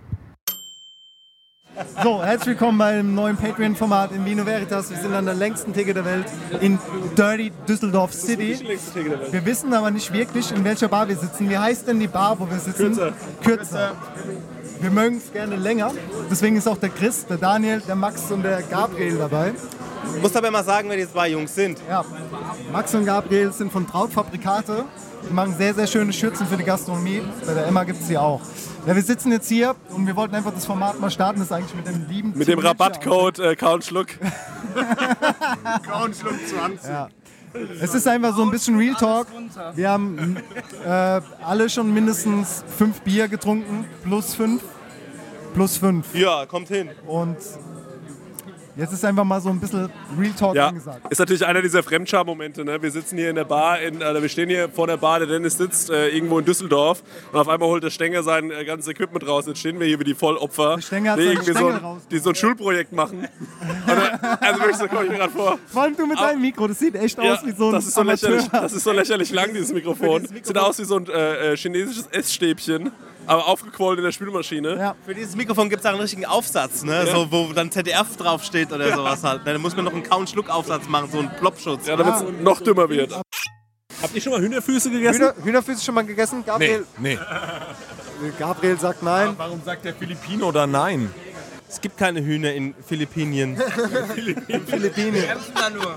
So, herzlich willkommen beim neuen Patreon-Format in Vino Veritas. Wir sind an der längsten Theke der Welt in Dirty Düsseldorf City. Wir wissen aber nicht wirklich, in welcher Bar wir sitzen. Wie heißt denn die Bar, wo wir sitzen? Kürzer. Wir mögen es gerne länger. Deswegen ist auch der Chris, der Daniel, der Max und der Gabriel dabei. Du musst aber mal sagen, wer die 2 Jungs sind. Ja, Max und Gabriel sind von Trautfabrikate. Die machen sehr, sehr schöne Schürzen für die Gastronomie. Bei der Emma gibt es die auch. Ja, wir sitzen jetzt hier und wir wollten einfach das Format mal starten. Das ist eigentlich mit dem lieben... Mit dem Rabattcode Countschluck. Countschluck 20. Ja. Es ist einfach so ein bisschen Real Talk. Wir haben alle schon mindestens 5 Bier getrunken. Plus 5. Ja, kommt hin. Und jetzt ist einfach mal so ein bisschen Real Talk angesagt. Ist natürlich einer dieser Fremdscham-Momente. Ne? Wir sitzen hier in der Bar, wir stehen hier vor der Bar, der Dennis sitzt irgendwo in Düsseldorf und auf einmal holt der Stenger sein ganzes Equipment raus. Jetzt stehen wir hier wie die Vollopfer, der Stenger hat die irgendwie so ein Schulprojekt machen. Also wirklich, so komme ich mir gerade vor. Vor allem du mit deinem Mikro, das sieht echt aus wie so ein Amateur. Das ist so lächerlich lang, dieses Mikrofon. Sieht aus wie so ein chinesisches Essstäbchen. Aber aufgequollen in der Spülmaschine. Ja. Für dieses Mikrofon gibt es auch einen richtigen Aufsatz, ne? Ja. So, wo dann ZDF draufsteht oder sowas halt. Da muss man noch einen Count-Schluck-Aufsatz machen, so einen Plopschutz. Ja, damit es noch dümmer wird. Habt ihr schon mal Hühnerfüße gegessen? Hühnerfüße schon mal gegessen? Gabriel? Nee. Gabriel sagt nein. Warum sagt der Filipino da nein? Es gibt keine Hühner in Philippinen. Philippinen. Kämpfen da nur.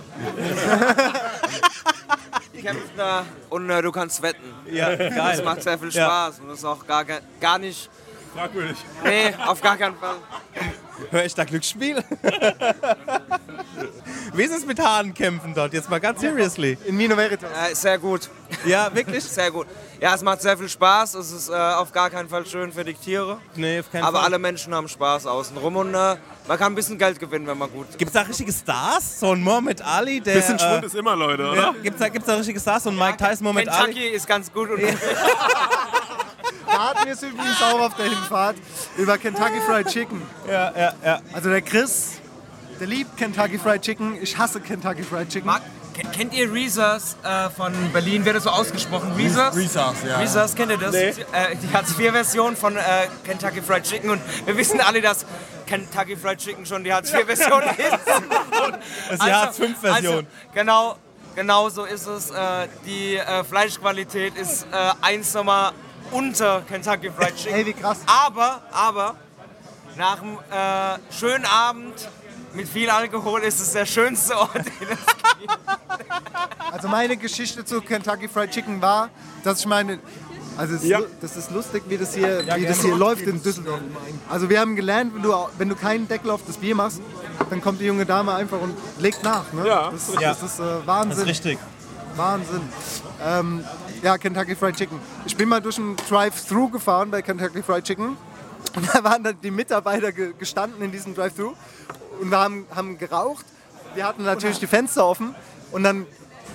Die kämpfen da und du kannst wetten. Ja, geil. Das macht sehr viel Spaß und das ist auch gar nicht... Fragwürdig. Nee, auf gar keinen Fall. Hör ich da Glücksspiel? Wie ist es mit Hahnenkämpfen dort? Jetzt mal ganz seriously. In Vino Veritas. Sehr gut. Ja, wirklich? Sehr gut. Ja, es macht sehr viel Spaß. Es ist auf gar keinen Fall schön für die Tiere. Nee, auf keinen Aber Fall. alle Menschen haben Spaß außenrum und man kann ein bisschen Geld gewinnen, wenn man gut ist. Gibt es da richtige Stars? So ein Muhammad Ali, der... Bisschen Schwund ist immer, Leute, oder? Ja, gibt's da richtige Stars? So ein Mike Tyson, Muhammad Ali? Kentucky ist ganz gut. Und Da hatten wir es übrigens auch auf der Hinfahrt über Kentucky Fried Chicken. Ja. Also der Chris, der liebt Kentucky Fried Chicken. Ich hasse Kentucky Fried Chicken. Kennt ihr Reese's von Berlin? Wird das so ausgesprochen? Reese's? Reese's, kennt ihr das? Nee. Die Hartz-IV-Version von Kentucky Fried Chicken. Und wir wissen alle, dass Kentucky Fried Chicken schon die Hartz-IV-Version ist. Das ist die Hartz-V-Version. Also, genau so ist es. Die Fleischqualität ist 1 Nummer unter Kentucky Fried Chicken. Ey, wie krass. Aber nach einem schönen Abend mit viel Alkohol ist es der schönste Ort, den es gibt. Also meine Geschichte zu Kentucky Fried Chicken war, dass ich meine... Also das ist lustig, wie das hier läuft in Düsseldorf. Also wir haben gelernt, wenn du keinen Deckel auf das Bier machst, dann kommt die junge Dame einfach und legt nach. Ne? Ja. Das ist Wahnsinn. Das ist richtig. Wahnsinn. Kentucky Fried Chicken. Ich bin mal durch einen Drive-Thru gefahren bei Kentucky Fried Chicken. Und da waren dann die Mitarbeiter gestanden in diesem Drive-Thru und wir haben geraucht. Wir hatten natürlich die Fenster offen und dann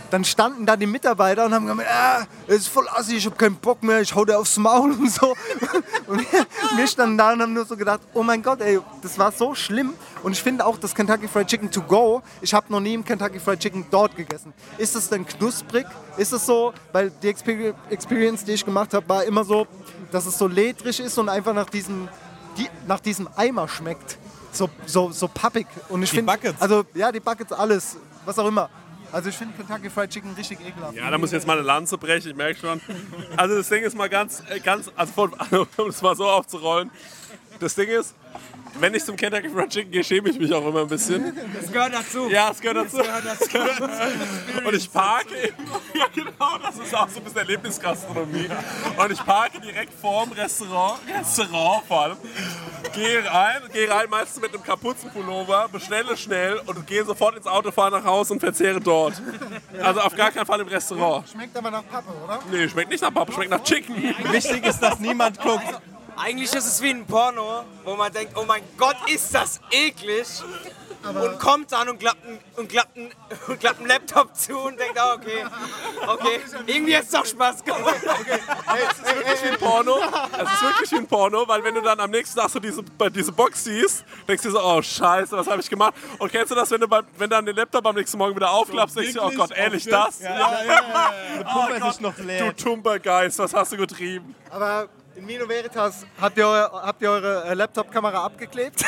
dann standen da die Mitarbeiter und haben gesagt, es ist voll assi, ich hab keinen Bock mehr, ich hau dir aufs Maul und so. Und wir standen da und haben nur so gedacht, oh mein Gott, ey, das war so schlimm. Und ich finde auch das Kentucky Fried Chicken to go, ich habe noch nie im Kentucky Fried Chicken dort gegessen. Ist es denn knusprig? Ist es so, weil die Experience, die ich gemacht habe, war immer so, dass es so ledrig ist und einfach nach diesem Eimer schmeckt. So pappig. Und ich finde, also ja, die Buckets, alles, was auch immer. Also ich finde Kentucky Fried Chicken richtig ekelhaft. Ja, da muss ich jetzt mal eine Lanze brechen, ich merke schon. Also das Ding ist mal ganz, um es mal so aufzurollen. Das Ding ist, wenn ich zum Kentucky Fried Chicken gehe, schäme ich mich auch immer ein bisschen. Das gehört dazu. Ja, es gehört dazu. Und ich parke eben, ja genau, das ist auch so ein bisschen Erlebnisgastronomie. Und ich parke direkt vorm Restaurant vor allem. Gehe rein meistens mit einem Kapuzenpullover, bestelle schnell und gehe sofort ins Auto, fahre nach Hause und verzehre dort. Also auf gar keinen Fall im Restaurant. Schmeckt aber nach Pappe, oder? Nee, schmeckt nicht nach Pappe, schmeckt nach Chicken. Wichtig ist, dass niemand guckt. Eigentlich ist es wie ein Porno, wo man denkt, oh mein Gott, ist das eklig. Und kommt dann und klappt einen Laptop zu und denkt, oh, okay, irgendwie hat es doch Spaß gemacht. Es ist wirklich wie ein Porno. Es ist wirklich wie ein Porno, weil wenn du dann am nächsten Tag so diese Box siehst, denkst du so, oh Scheiße, was habe ich gemacht? Und kennst du das, wenn du dann den Laptop am nächsten Morgen wieder aufklappst, denkst du, oh Gott, ehrlich das? Ja. Oh Gott, noch leer. Du Tumpergeist, was hast du getrieben? Aber in Vino Veritas habt ihr eure Laptop-Kamera abgeklebt?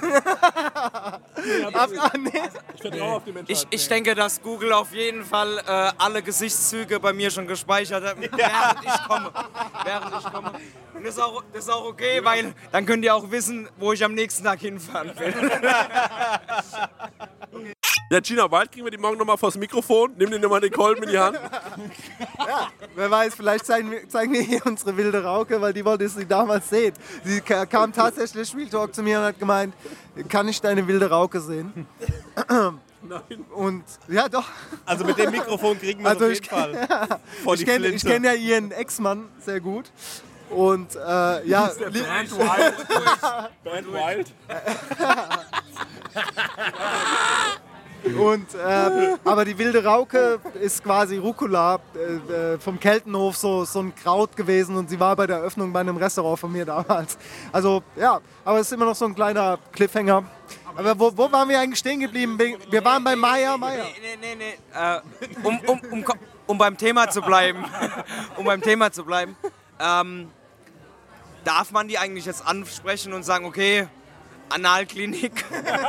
Ich vertraue auf die Menschheit. Ich denke, dass Google auf jeden Fall alle Gesichtszüge bei mir schon gespeichert hat, während ich komme. Und das ist auch okay, weil dann könnt ihr auch wissen, wo ich am nächsten Tag hinfahren will. Ja, Gina, bald kriegen wir die morgen nochmal vors Mikrofon. Nimm dir nochmal den Kolben in die Hand. Ja, wer weiß, vielleicht zeigen wir hier unsere wilde Rauke, weil die wollte sie damals sehen. Sie kam tatsächlich Real Talk zu mir und hat gemeint, kann ich deine wilde Rauke sehen? Nein. Und ja, doch. Also mit dem Mikrofon kriegen wir auf jeden Fall vor die Flinte. Ich kenne ja ihren Ex-Mann sehr gut. Und ja. Band Wild. Band Wild. Und, aber die wilde Rauke ist quasi Rucola vom Keltenhof, so ein Kraut gewesen und sie war bei der Eröffnung bei einem Restaurant von mir damals. Also ja, aber es ist immer noch so ein kleiner Cliffhanger. Aber wo waren wir eigentlich stehen geblieben? Wir waren bei Maya. Nee. Um beim Thema zu bleiben, darf man die eigentlich jetzt ansprechen und sagen, okay, Analklinik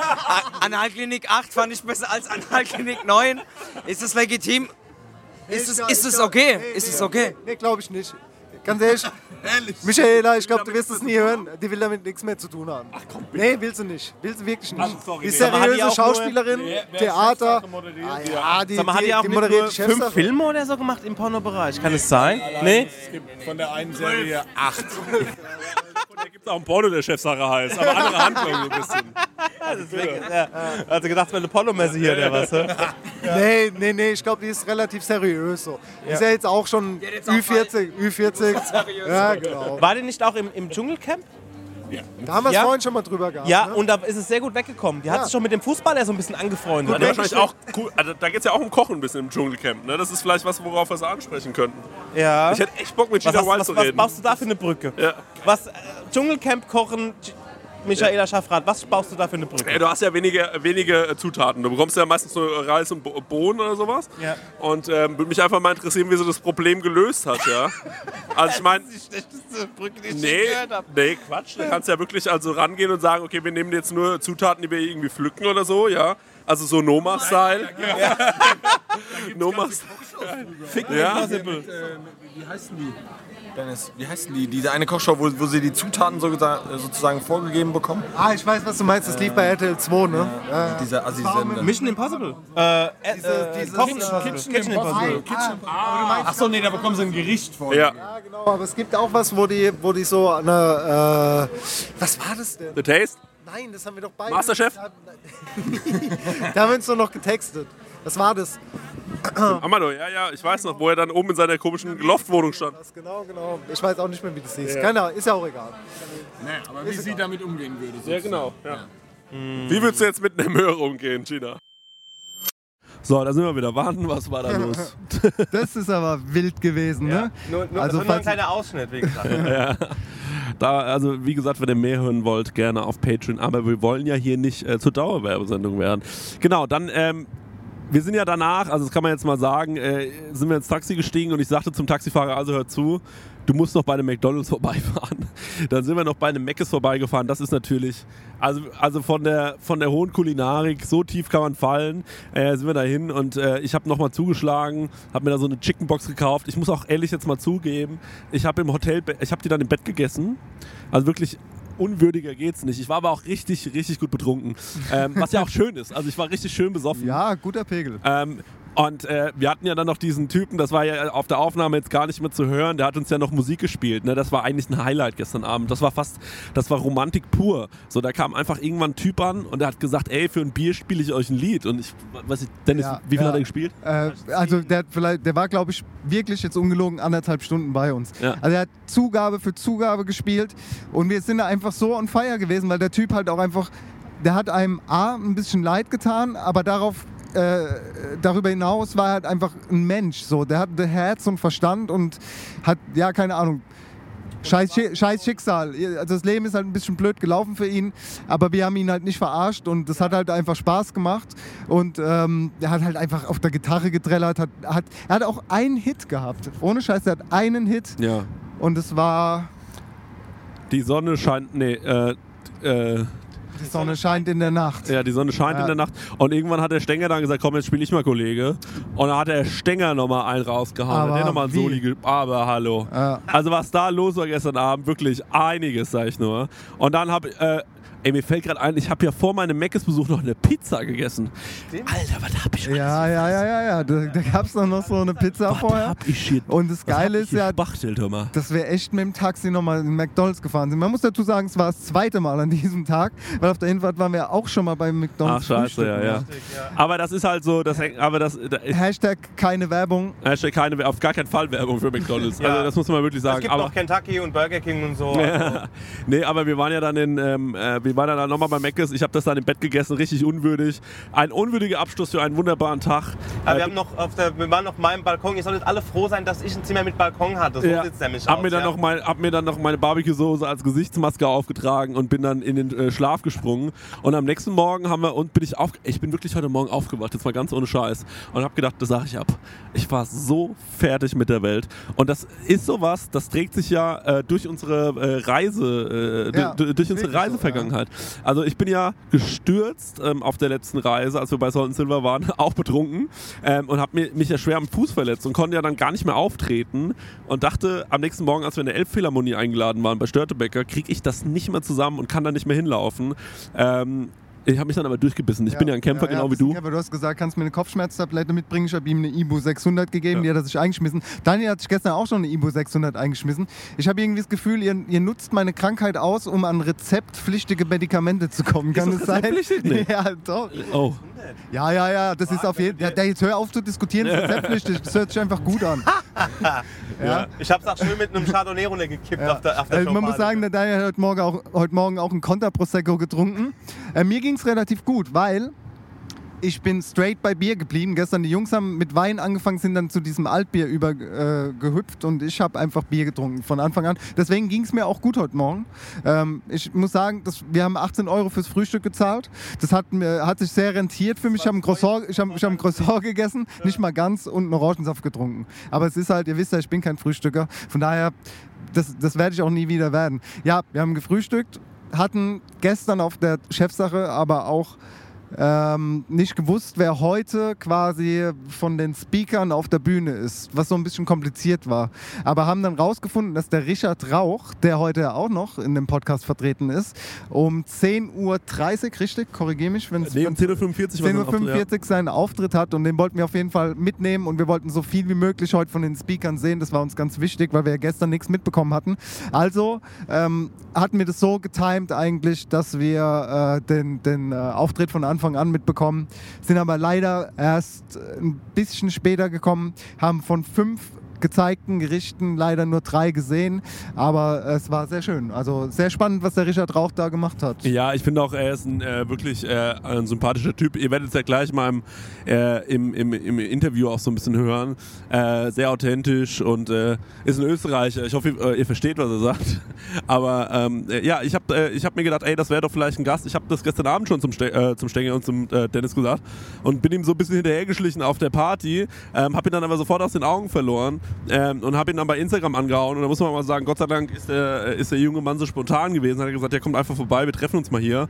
8 fand ich besser als Analklinik 9. Ist das legitim? Ist es okay? Ist es okay? Nee, glaube ich nicht. Ganz ehrlich, Michaela, ich glaube, du wirst es nie hören. Die will damit nichts mehr zu tun haben. Ach komm, bitte. Nee, willst du nicht. Willst du wirklich nicht. Die seriöse Schauspielerin, Theater. Die moderiert 5 Filme oder so gemacht im Pornobereich. Kann es sein? Nee? Es gibt von der einen Serie 8. Da gibt es auch einen Porno, der Chefsache heißt, aber andere Handlung so ein bisschen. Also gedacht, es wäre eine Pornomesse hier oder was? Nee, ich glaube, die ist relativ seriös so. Ist ja jetzt auch schon Ü40. Ja, genau. War die nicht auch im Dschungelcamp? Ja. Da haben wir es vorhin schon mal drüber gehabt. Ja, ne? und da ist es sehr gut weggekommen. Die hat sich schon mit dem Fußballer so ein bisschen angefreundet. Also wahrscheinlich auch cool. Also da geht es ja auch um Kochen ein bisschen im Dschungelcamp. Ne? Das ist vielleicht was, worauf wir es ansprechen könnten. Ja. Ich hätte echt Bock, mit Gina Wild zu reden. Was baust du da für eine Brücke? Ja. Dschungelcamp kochen, Michaela Schaffrath, was baust du da für eine Brücke? Ja, du hast ja wenige Zutaten. Du bekommst ja meistens nur Reis und Bohnen oder sowas. Ja. Und würde mich einfach mal interessieren, wie sie das Problem gelöst hat. Ja? Also ich meine, das ist die schlechteste Brücke, die ich je gehört habe. Nee, Quatsch. Da kannst du ja wirklich also rangehen und sagen, okay, wir nehmen jetzt nur Zutaten, die wir irgendwie pflücken oder so. Ja? Also so Noma-Style. Ja. Noma-Style. Wie heißen die? Dennis, wie heißen die? Diese eine Kochshow, wo sie die Zutaten sozusagen vorgegeben bekommen? Ich weiß, was du meinst. Das lief bei RTL 2, ne? Diese Assi-Sender. Mission Impossible. Kitchen Impossible. Achso, nee, da bekommen sie ein Gericht vor. Ja, genau. Aber es gibt auch was, wo die so eine... was war das denn? The Taste? Nein, das haben wir doch beide... Masterchef? Da haben wir uns doch noch getextet. Was war das? Amado, ja, ich weiß noch, wo er dann oben in seiner komischen Loftwohnung stand. Genau. Ich weiß auch nicht mehr, wie das hieß. Keiner, ist ja auch egal. Nee, aber wie sie damit umgehen würde. Ja, genau. Ja. Wie würdest du jetzt mit einer Möhre umgehen, Gina? So, da sind wir wieder. Warten, was war da los? Das ist aber wild gewesen, ne? Nur Also ein kleiner Ausschnitt, wie gesagt. Ja. Also wie gesagt, wenn ihr mehr hören wollt, gerne auf Patreon. Aber wir wollen ja hier nicht zur Dauerwerbesendung werden. Genau, dann wir sind ja danach, also das kann man jetzt mal sagen, sind wir ins Taxi gestiegen und ich sagte zum Taxifahrer, also hör zu, du musst noch bei einem McDonald's vorbeifahren. Dann sind wir noch bei einem Mc's vorbeigefahren. Das ist natürlich, also von der hohen Kulinarik, so tief kann man fallen, sind wir dahin und ich habe nochmal zugeschlagen, habe mir da so eine Chickenbox gekauft. Ich muss auch ehrlich jetzt mal zugeben, ich habe die dann im Bett gegessen. Also wirklich unwürdiger geht's nicht. Ich war aber auch richtig, richtig gut betrunken. Was ja auch schön ist. Also ich war richtig schön besoffen. Ja, guter Pegel. Und wir hatten ja dann noch diesen Typen, das war ja auf der Aufnahme jetzt gar nicht mehr zu hören, der hat uns ja noch Musik gespielt. Ne? Das war eigentlich ein Highlight gestern Abend. Das war Romantik pur. So, da kam einfach irgendwann ein Typ an und der hat gesagt, ey, für ein Bier spiele ich euch ein Lied. Und ich weiß nicht, Dennis, wie viel hat er gespielt? Also der war, glaube ich, wirklich jetzt ungelogen 1,5 Stunden bei uns. Ja. Also er hat Zugabe für Zugabe gespielt und wir sind da einfach so on fire gewesen, weil der Typ halt auch einfach, der hat einem ein bisschen leid getan, aber darüber hinaus war er halt einfach ein Mensch. So. Der hatte Herz und Verstand und hat, ja, keine Ahnung, scheiß Schicksal. Also das Leben ist halt ein bisschen blöd gelaufen für ihn, aber wir haben ihn halt nicht verarscht und das hat halt einfach Spaß gemacht. Und er hat halt einfach auf der Gitarre gedrellert. Er hat auch einen Hit gehabt. Ohne Scheiß, er hat einen Hit. Ja. Und es war... Die Sonne scheint... Die Sonne scheint in der Nacht. Ja, die Sonne scheint in der Nacht. Und irgendwann hat der Stenger dann gesagt, komm, jetzt spiele ich mal, Kollege. Und dann hat der Stenger nochmal einen rausgehauen. Der nochmal ein Soli. Aber hallo. Ja. Also was da los war gestern Abend, wirklich einiges, sag ich nur. Und dann mir fällt gerade ein, ich habe ja vor meinem Mc's-Besuch noch eine Pizza gegessen. Alter, was hab ich Ja. Da gab es noch so eine Pizza vorher. Hab ich hier, und das Geile ist ja, Immer. dass wir echt mit dem Taxi nochmal in McDonald's gefahren sind. Man muss dazu sagen, es war das zweite Mal an diesem Tag, weil auf der Hinfahrt waren wir auch schon mal beim McDonald's. Ach, scheiße, ja. Aber das ist halt so, Hashtag keine Werbung. Hashtag auf gar keinen Fall Werbung für McDonald's. Also das muss man wirklich sagen. Es gibt noch Kentucky und Burger King und so. Ja. Nee, aber wir waren ja dann nochmal bei Mc's. Ich habe das dann im Bett gegessen, richtig unwürdig. Ein unwürdiger Abschluss für einen wunderbaren Tag. Aber wir waren noch auf meinem Balkon. Ihr solltet alle froh sein, dass ich ein Zimmer mit Balkon hatte. So sieht's nämlich aus. Hab mir dann noch meine Barbecue-Soße als Gesichtsmaske aufgetragen und bin dann in den Schlaf gesprungen. Und am nächsten Morgen ich bin wirklich heute Morgen aufgewacht, jetzt mal ganz ohne Scheiß. Und habe gedacht, das sage ich ab. Ich war so fertig mit der Welt. Und das ist sowas, das trägt sich ja durch unsere durch unsere Reisevergangenheit. Also ich bin ja gestürzt auf der letzten Reise, als wir bei Salt & Silver waren, auch betrunken und habe mich ja schwer am Fuß verletzt und konnte ja dann gar nicht mehr auftreten und dachte, am nächsten Morgen, als wir in der Elbphilharmonie eingeladen waren bei Störtebecker, kriege ich das nicht mehr zusammen und kann da nicht mehr hinlaufen. Ich habe mich dann aber durchgebissen. Ich bin ja ein Kämpfer, genau wie du. Du hast gesagt, kannst mir eine Kopfschmerztablette mitbringen. Ich habe ihm eine Ibu 600 gegeben, die hat er sich eingeschmissen. Daniel hat sich gestern auch schon eine Ibu 600 eingeschmissen. Ich habe irgendwie das Gefühl, ihr nutzt meine Krankheit aus, um an rezeptpflichtige Medikamente zu kommen. Kann es sein? Nee. Ja, doch. Oh. Ja, das ist auf jeden Fall. Ja, jetzt hör auf zu diskutieren, das ist rezeptpflichtig. Das hört sich einfach gut an. Ja. Ich habe es auch schön mit einem Chardonnay runtergekippt auf der Man muss sagen, der Daniel hat heute Morgen auch einen Contra Prosecco getrunken. Mir ging es relativ gut, weil ich bin straight bei Bier geblieben. Gestern die Jungs haben mit Wein angefangen, sind dann zu diesem Altbier gehüpft und ich habe einfach Bier getrunken von Anfang an. Deswegen ging es mir auch gut heute Morgen. Ich muss sagen, wir haben 18 € fürs Frühstück gezahlt. Das hat sich sehr rentiert für mich. Ich habe ein Croissant gegessen, nicht mal ganz, und einen Orangensaft getrunken. Aber es ist halt, ihr wisst ja, ich bin kein Frühstücker. Von daher, das werde ich auch nie wieder werden. Ja, wir haben gefrühstückt, hatten gestern auf der Chefsache aber auch nicht gewusst, wer heute quasi von den Speakern auf der Bühne ist, was so ein bisschen kompliziert war. Aber haben dann rausgefunden, dass der Richard Rauch, der heute auch noch in dem Podcast vertreten ist, um 10:30 Uhr, richtig? Korrigiere mich, wenn es um 10:45 Uhr seinen Auftritt hat, und den wollten wir auf jeden Fall mitnehmen und wir wollten so viel wie möglich heute von den Speakern sehen. Das war uns ganz wichtig, weil wir ja gestern nichts mitbekommen hatten. Also hatten wir das so getimt eigentlich, dass wir den Auftritt von Anfang an mitbekommen, sind aber leider erst ein bisschen später gekommen, haben von 5 gezeigten Gerichten leider nur 3 gesehen, aber es war sehr schön. Also sehr spannend, was der Richard Rauch da gemacht hat. Ja, ich finde auch, er ist wirklich ein sympathischer Typ. Ihr werdet es ja gleich mal im Interview auch so ein bisschen hören. Sehr authentisch und ist ein Österreicher. Ich hoffe, ihr versteht, was er sagt. Aber ja, ich hab mir gedacht, ey, das wäre doch vielleicht ein Gast. Ich habe das gestern Abend schon zum Stenger und zum Dennis gesagt und bin ihm so ein bisschen hinterhergeschlichen auf der Party, habe ihn dann aber sofort aus den Augen verloren und habe ihn dann bei Instagram angehauen und da muss man mal sagen, Gott sei Dank ist der junge Mann so spontan gewesen, hat er gesagt, der kommt einfach vorbei, wir treffen uns mal hier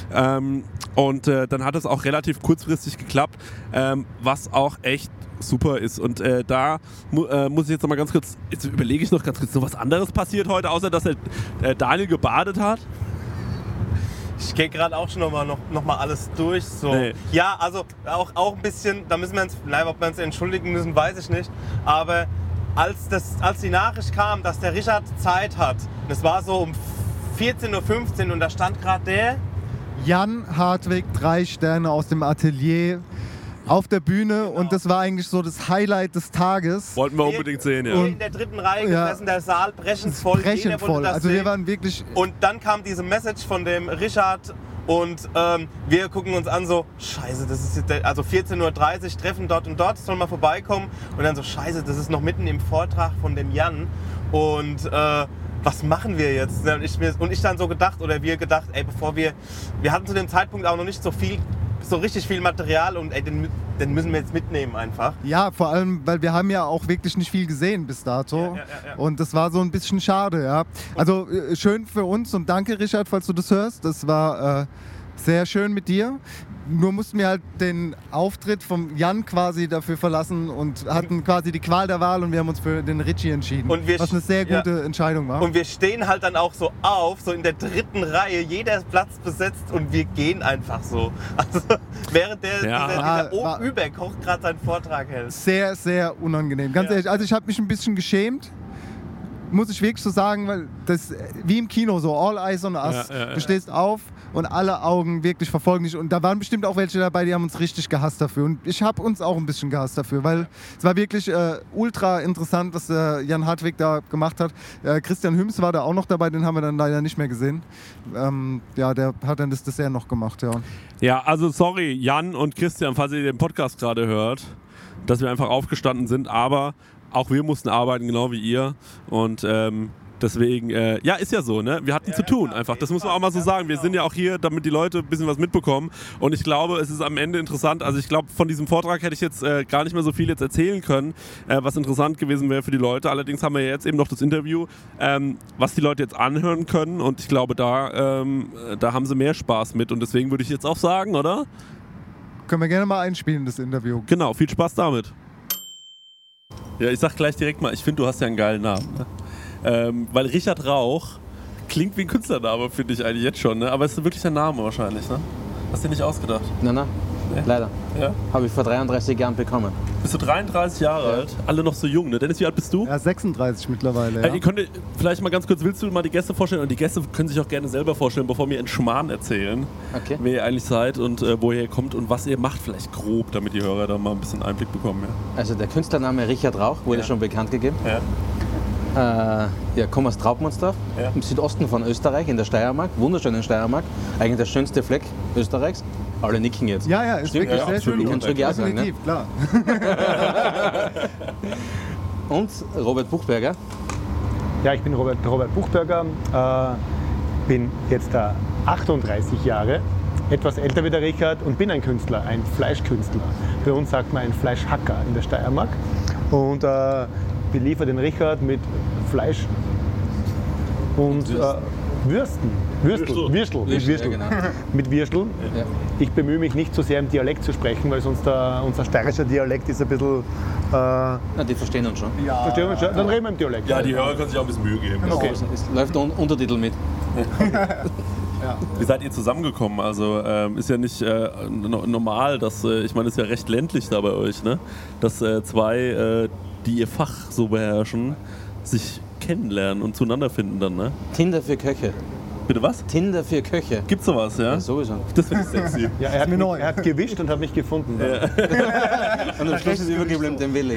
und dann hat es auch relativ kurzfristig geklappt, was auch echt super ist und da muss ich jetzt noch mal ganz kurz, jetzt überlege ich noch ganz kurz, noch was anderes passiert heute, außer dass der Daniel gebadet hat? Ich gehe gerade auch schon noch mal alles durch. So. Nee. Ja, also auch ein bisschen, da müssen wir uns, ob wir uns entschuldigen müssen, weiß ich nicht. Aber als die Nachricht kam, dass der Richard Zeit hat, das war so um 14.15 Uhr und da stand gerade der Jan Hartwig, 3 Sterne aus dem Atelier auf der Bühne, genau. Und das war eigentlich so das Highlight des Tages. Wollten wir unbedingt sehen, ja. In der 3. Reihe gesessen, der Saal brechend voll. Brechend voll, also wir waren wirklich... Und dann kam diese Message von dem Richard und wir gucken uns an so, scheiße, das ist jetzt, also 14.30 Uhr, treffen dort und dort, soll mal vorbeikommen. Und dann so, scheiße, das ist noch mitten im Vortrag von dem Jan und... was machen wir jetzt? Und ich dann so gedacht, oder wir gedacht, ey, wir hatten zu dem Zeitpunkt auch noch nicht so richtig viel Material und ey, den müssen wir jetzt mitnehmen einfach. Ja, vor allem, weil wir haben ja auch wirklich nicht viel gesehen bis dato. Ja. Und das war so ein bisschen schade, ja. Also schön für uns und danke, Richard, falls du das hörst. Das war sehr schön mit dir. Nur mussten wir halt den Auftritt vom Jan quasi dafür verlassen und hatten quasi die Qual der Wahl und wir haben uns für den Richie entschieden, was eine sehr gute Entscheidung war. Und wir stehen halt dann auch so auf, so in der 3. Reihe, jeder Platz besetzt und wir gehen einfach so. Also während dieser Oberkoch gerade seinen Vortrag hält. Sehr, sehr unangenehm. Ganz ehrlich, also ich habe mich ein bisschen geschämt. Muss ich wirklich so sagen, weil das wie im Kino so, all eyes on us. Du stehst auf und alle Augen wirklich verfolgen dich. Und da waren bestimmt auch welche dabei, die haben uns richtig gehasst dafür. Und ich habe uns auch ein bisschen gehasst dafür, weil es war wirklich ultra interessant, was Jan Hartwig da gemacht hat. Christian Hüms war da auch noch dabei, den haben wir dann leider nicht mehr gesehen. Der hat dann das Dessert noch gemacht, ja. Ja, also sorry, Jan und Christian, falls ihr den Podcast gerade hört, dass wir einfach aufgestanden sind, aber auch wir mussten arbeiten, genau wie ihr. Und deswegen, ist ja so, ne? Wir hatten zu tun einfach. Das muss man auch mal so sagen. Wir sind ja auch hier, damit die Leute ein bisschen was mitbekommen. Und ich glaube, es ist am Ende interessant. Also ich glaube, von diesem Vortrag hätte ich jetzt gar nicht mehr so viel jetzt erzählen können, was interessant gewesen wäre für die Leute. Allerdings haben wir jetzt eben noch das Interview, was die Leute jetzt anhören können. Und ich glaube, da haben sie mehr Spaß mit. Und deswegen würde ich jetzt auch sagen, oder? Können wir gerne mal einspielen, das Interview. Genau, viel Spaß damit. Ja, ich sag gleich direkt mal, ich finde, du hast ja einen geilen Namen. Ne? Weil Richard Rauch klingt wie ein Künstlername, finde ich eigentlich jetzt schon. Ne? Aber es ist wirklich ein Name wahrscheinlich, ne? Hast du dir nicht ausgedacht? Nein, leider. Ja? Habe ich vor 33 Jahren bekommen. Bist du 33 Jahre alt? Alle noch so jung, ne? Dennis, wie alt bist du? Ja, 36 mittlerweile, ja. Ihr könnt vielleicht mal ganz kurz, willst du mal die Gäste vorstellen? Und die Gäste können sich auch gerne selber vorstellen, bevor wir einen Schmarrn erzählen, wer ihr eigentlich seid und woher ihr kommt und was ihr macht, vielleicht grob, damit die Hörer da mal ein bisschen Einblick bekommen. Ja? Also der Künstlername Richard Rauch wurde schon bekannt gegeben. Ja. Komme aus Traubmannsdorf, im Südosten von Österreich, in der Steiermark, wunderschönen Steiermark, eigentlich der schönste Fleck Österreichs. Alle nicken jetzt. Ja, ist wirklich sehr schön. Kannst du ja sagen, ne? Klar. Und Robert Buchberger. Ja, ich bin Robert Buchberger, bin jetzt 38 Jahre, etwas älter wie der Richard und bin ein Künstler, ein Fleischkünstler. Bei uns sagt man ein Fleischhacker in der Steiermark und beliefere den Richard mit Fleisch und Würstel. Ja, genau. Mit Würstel. Ja. Ich bemühe mich nicht so sehr im Dialekt zu sprechen, weil sonst unser steirischer Dialekt ist ein bisschen... die verstehen uns schon. Ja. Verstehen uns schon? Dann reden wir im Dialekt. Ja, die Hörer können sich auch ein bisschen Mühe geben. Okay. Es läuft Untertitel mit. Ja. Wie seid ihr zusammengekommen? Also ist ja nicht normal, dass, ich meine, es ist ja recht ländlich da bei euch, ne? Dass zwei, die ihr Fach so beherrschen, sich kennenlernen und zueinander finden dann, ne? Tinder für Köche. Bitte was? Tinder für Köche. Gibt's sowas, ja? Ja, sowieso. Das finde ich sexy. Ja, er hat gewischt und hat mich gefunden. Ja. Und am Schluss ist übergeblieben, den will ich.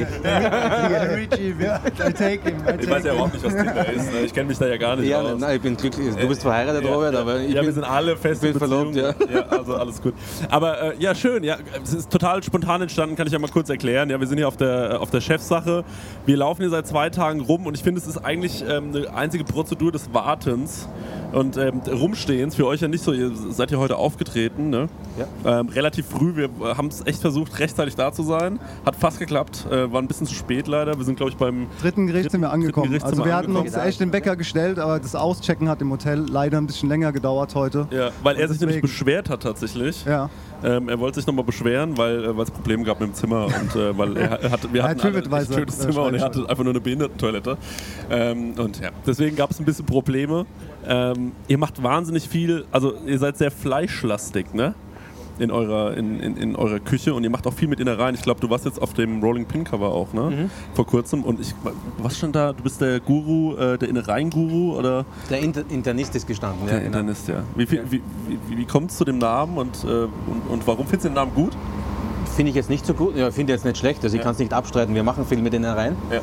Ich weiß ja überhaupt nicht, was Tinder ist. Ich kenne mich da ja gar nicht aus. Nein, ich bin glücklich. Du bist verheiratet, Robert, aber wir sind alle fest verlobt, ja. Also alles gut. Aber ja, schön. Ja, es ist total spontan entstanden, kann ich ja mal kurz erklären. Ja, wir sind hier auf der Chefsache. Wir laufen hier seit 2 Tagen rum und ich finde, es ist eigentlich eine einzige Prozedur des Wartens und Rumstehens. Für euch ja nicht so. Ihr seid ja heute aufgetreten, ne? Ja. Relativ früh. Wir haben es echt versucht, rechtzeitig da zu sein. Hat fast geklappt. War ein bisschen zu spät leider. Wir sind, glaube ich, beim dritten Gericht sind wir angekommen. Also wir hatten uns echt den Wecker gestellt, aber das Auschecken hat im Hotel leider ein bisschen länger gedauert heute. Ja, weil er sich nämlich beschwert hat tatsächlich. Ja. Er wollte sich nochmal beschweren, weil es Probleme gab mit dem Zimmer und weil wir hatten ein schönes Zimmer und er hatte einfach nur eine Behindertentoilette. Und ja, deswegen gab es ein bisschen Probleme. Ihr macht wahnsinnig viel, also ihr seid sehr fleischlastig, ne? In eurer Küche und ihr macht auch viel mit Innereien. Ich glaube, du warst jetzt auf dem Rolling Pin Cover auch, ne? Mhm. Vor kurzem. Und was stand da? Du bist der Guru, der Innereien-Guru, oder? Der Internist ist gestanden, der Internist, ja. Wie kommt es zu dem Namen und warum findest du den Namen gut? Finde ich jetzt nicht so gut. Ja, finde ich jetzt nicht schlecht. Also ich kann es nicht abstreiten. Wir machen viel mit Innereien. Ja.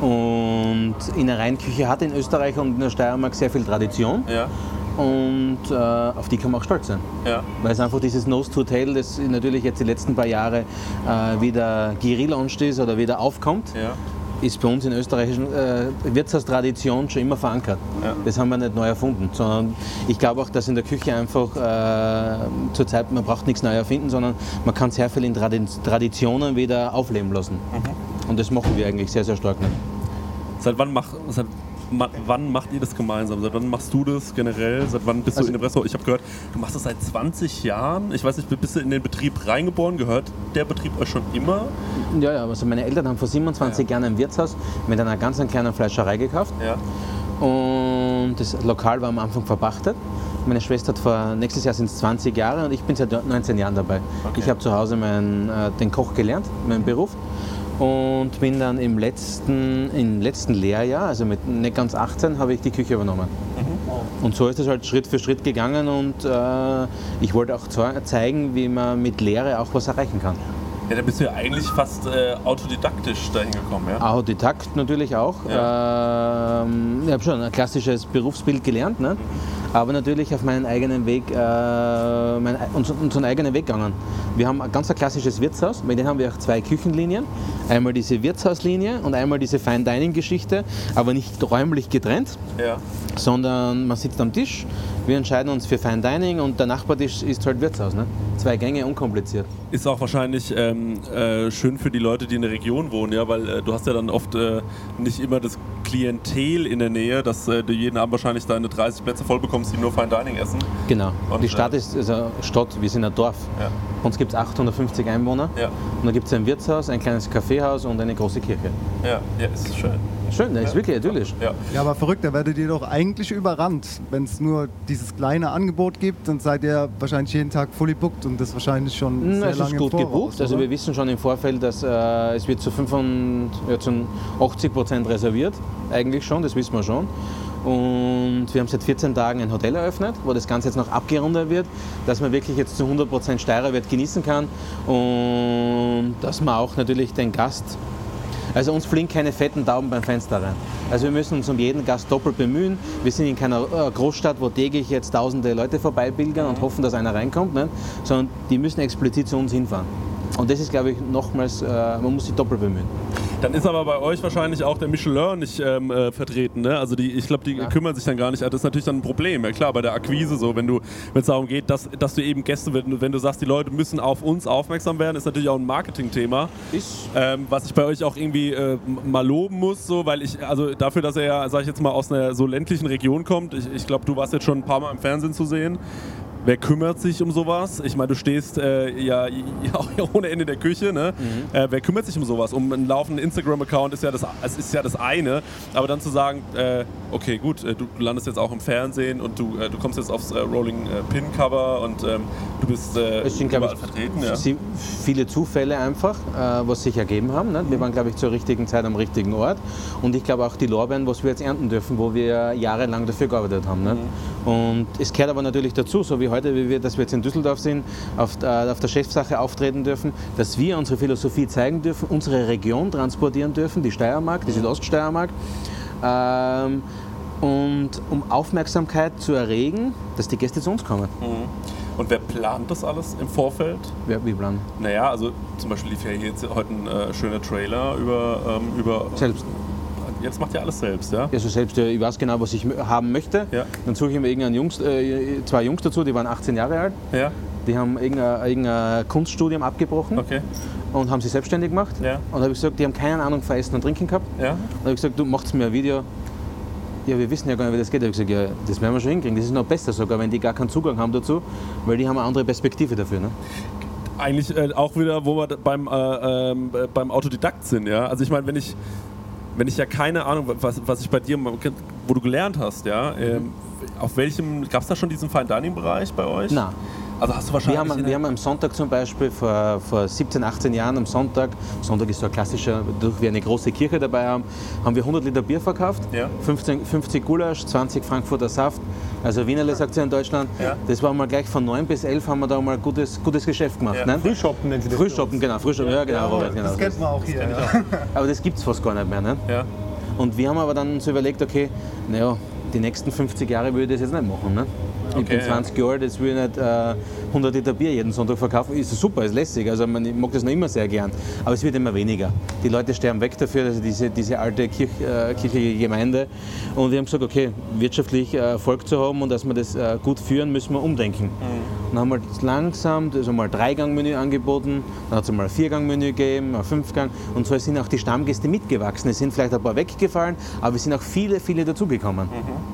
Und Innereienküche hat in Österreich und in der Steiermark sehr viel Tradition. Ja. Und auf die kann man auch stolz sein. Ja. Weil es einfach dieses Nose to Tail, das natürlich jetzt die letzten paar Jahre wieder gelauncht ist oder wieder aufkommt, ist bei uns in österreichischen Wirtshaustradition schon immer verankert. Ja. Das haben wir nicht neu erfunden, sondern ich glaube auch, dass in der Küche einfach zurzeit, man braucht nichts neu erfinden, sondern man kann sehr viel in Traditionen wieder aufleben lassen. Mhm. Und das machen wir eigentlich sehr, sehr stark. Ne? Seit wann macht ihr das gemeinsam? Seit wann machst du das generell? Seit wann bist du in dem Restaurant? Ich habe gehört, du machst das seit 20 Jahren. Ich weiß nicht, bist du in den Betrieb reingeboren? Gehört der Betrieb euch schon immer? Ja, also meine Eltern haben vor 27 Jahren ein Wirtshaus mit einer ganz kleinen Fleischerei gekauft. Ja. Und das Lokal war am Anfang verpachtet. Meine Schwester hat nächstes Jahr sind es 20 Jahre und ich bin seit 19 Jahren dabei. Okay. Ich habe zu Hause den Koch gelernt, meinen Beruf. Und bin dann im letzten Lehrjahr, also mit nicht ganz 18, habe ich die Küche übernommen. Mhm. Und so ist es halt Schritt für Schritt gegangen und ich wollte auch zeigen, wie man mit Lehre auch was erreichen kann. Ja, da bist du ja eigentlich fast autodidaktisch dahin gekommen, ja? Autodidakt natürlich auch. Ja. Ich habe schon ein klassisches Berufsbild gelernt, ne? Aber natürlich auf meinen eigenen Weg, unseren eigenen Weg gegangen. Wir haben ein ganz klassisches Wirtshaus, mit dem haben wir auch 2 Küchenlinien. Einmal diese Wirtshauslinie und einmal diese Fine-Dining-Geschichte, aber nicht räumlich getrennt, sondern man sitzt am Tisch, wir entscheiden uns für Fine-Dining und der Nachbartisch ist halt Wirtshaus. Ne? 2 Gänge, unkompliziert. Ist auch wahrscheinlich schön für die Leute, die in der Region wohnen, ja, weil du hast ja dann oft nicht immer das Klientel in der Nähe, dass du jeden Abend wahrscheinlich deine 30 Plätze voll bekommst, die nur Fine Dining essen. Genau. Und die Stadt ist eine Stadt, wir sind ein Dorf. Ja. Bei uns gibt es 850 Einwohner. Ja. Und da gibt es ein Wirtshaus, ein kleines Kaffeehaus und eine große Kirche. Ja, ist schön. Schön, das ist wirklich idyllisch. Ja, aber verrückt, da werdet ihr doch eigentlich überrannt. Wenn es nur dieses kleine Angebot gibt, dann seid ihr wahrscheinlich jeden Tag fully booked und das wahrscheinlich schon sehr lange im Voraus. Es ist gut gebucht, also wir wissen schon im Vorfeld, dass es wird zu 80% reserviert, eigentlich schon, das wissen wir schon. Und wir haben seit 14 Tagen ein Hotel eröffnet, wo das Ganze jetzt noch abgerundet wird, dass man wirklich jetzt zu 100% Steirerwirt genießen kann und dass man auch natürlich den Gast, also uns fliegen keine fetten Tauben beim Fenster rein. Also wir müssen uns um jeden Gast doppelt bemühen. Wir sind in keiner Großstadt, wo täglich jetzt tausende Leute vorbeipilgern und hoffen, dass einer reinkommt, ne? Sondern die müssen explizit zu uns hinfahren. Und das ist, glaube ich, nochmals, man muss sich doppelt bemühen. Dann ist aber bei euch wahrscheinlich auch der Michelin nicht vertreten, ne? Also ich glaube, die kümmern sich dann gar nicht. Das ist natürlich dann ein Problem, ja klar, bei der Akquise so, wenn es darum geht, dass du eben Gäste, wenn du sagst, die Leute müssen auf uns aufmerksam werden, ist natürlich auch ein Marketingthema, was ich bei euch auch irgendwie mal loben muss, so, weil also dafür, dass er ja, sag ich jetzt mal, aus einer so ländlichen Region kommt, ich glaube, du warst jetzt schon ein paar Mal im Fernsehen zu sehen. Wer kümmert sich um sowas? Ich meine, du stehst ja ohne Ende in der Küche. Ne? Mhm. Wer kümmert sich um sowas? Um einen laufenden Instagram-Account ist ja das eine. Aber dann zu sagen, okay, gut, du landest jetzt auch im Fernsehen und du kommst jetzt aufs Rolling Pin Cover und du bist überall vertreten. Ja. Viele Zufälle einfach, was sich ergeben haben. Ne? Wir waren, glaube ich, zur richtigen Zeit am richtigen Ort. Und ich glaube auch die Lorbeeren, was wir jetzt ernten dürfen, wo wir jahrelang dafür gearbeitet haben. Ne? Und es gehört aber natürlich dazu, so wie heute, dass wir jetzt in Düsseldorf sind, auf der Chefsache auftreten dürfen, dass wir unsere Philosophie zeigen dürfen, unsere Region transportieren dürfen, die Steiermark, die Südoststeiermark. Und um Aufmerksamkeit zu erregen, dass die Gäste zu uns kommen. Und wer plant das alles im Vorfeld? Wie planen? Naja, also zum Beispiel lief ja hier jetzt heute ein schöner Trailer über... Selbst. Jetzt macht ihr alles selbst, ja? Also selbst, ich weiß genau, was ich haben möchte. Ja. Dann suche ich mir zwei Jungs dazu, die waren 18 Jahre alt. Ja. Die haben irgendein Kunststudium abgebrochen und haben sich selbstständig gemacht. Ja. Und habe ich gesagt, die haben keine Ahnung von Essen und Trinken gehabt. Ja. Und habe ich gesagt, du machst mir ein Video. Ja, wir wissen ja gar nicht, wie das geht. Da habe ich gesagt, ja, das werden wir schon hinkriegen. Das ist noch besser sogar, wenn die gar keinen Zugang haben dazu, weil die haben eine andere Perspektive dafür. Ne? Eigentlich auch wieder, wo wir beim Autodidakt sind, ja. Also ich meine, wenn ich ja keine Ahnung, was ich bei dir, wo du gelernt hast, ja, auf welchem, gab es da schon diesen Fine-Dining-Bereich bei euch? Nein. Also hast du wahrscheinlich... Wir haben am Sonntag zum Beispiel vor 17, 18 Jahren am Sonntag ist so ein klassischer, durch wir eine große Kirche dabei haben wir 100 Liter Bier verkauft, 50 Gulasch, 20 Frankfurter Saft, also Wienerle sagt sie in Deutschland. Ja. Das war mal gleich von 9 bis 11 haben wir da mal gutes Geschäft gemacht. Ja. Ne? Frühshoppen nennen sie das. Frühshoppen, genau. Robert, genau. Das kennt man auch hier. Aber das gibt es fast gar nicht mehr. Ne? Ja. Und wir haben aber dann so überlegt, okay, naja, die nächsten 50 Jahre würde ich das jetzt nicht machen. Ne? Ich bin 20 Jahre alt, jetzt will ich nicht 100 Liter Bier jeden Sonntag verkaufen. Ist super, ist lässig, also ich mag das noch immer sehr gern. Aber es wird immer weniger. Die Leute sterben weg dafür, also diese alte kirchliche Gemeinde. Und wir haben gesagt, okay, wirtschaftlich Erfolg zu haben und dass wir das gut führen, müssen wir umdenken. Dann haben wir langsam mal 3-Gang-Menü angeboten, dann hat es mal ein 4-Gang-Menü gegeben, ein 5-Gang. Und so sind auch die Stammgäste mitgewachsen. Es sind vielleicht ein paar weggefallen, aber es sind auch viele, viele dazugekommen.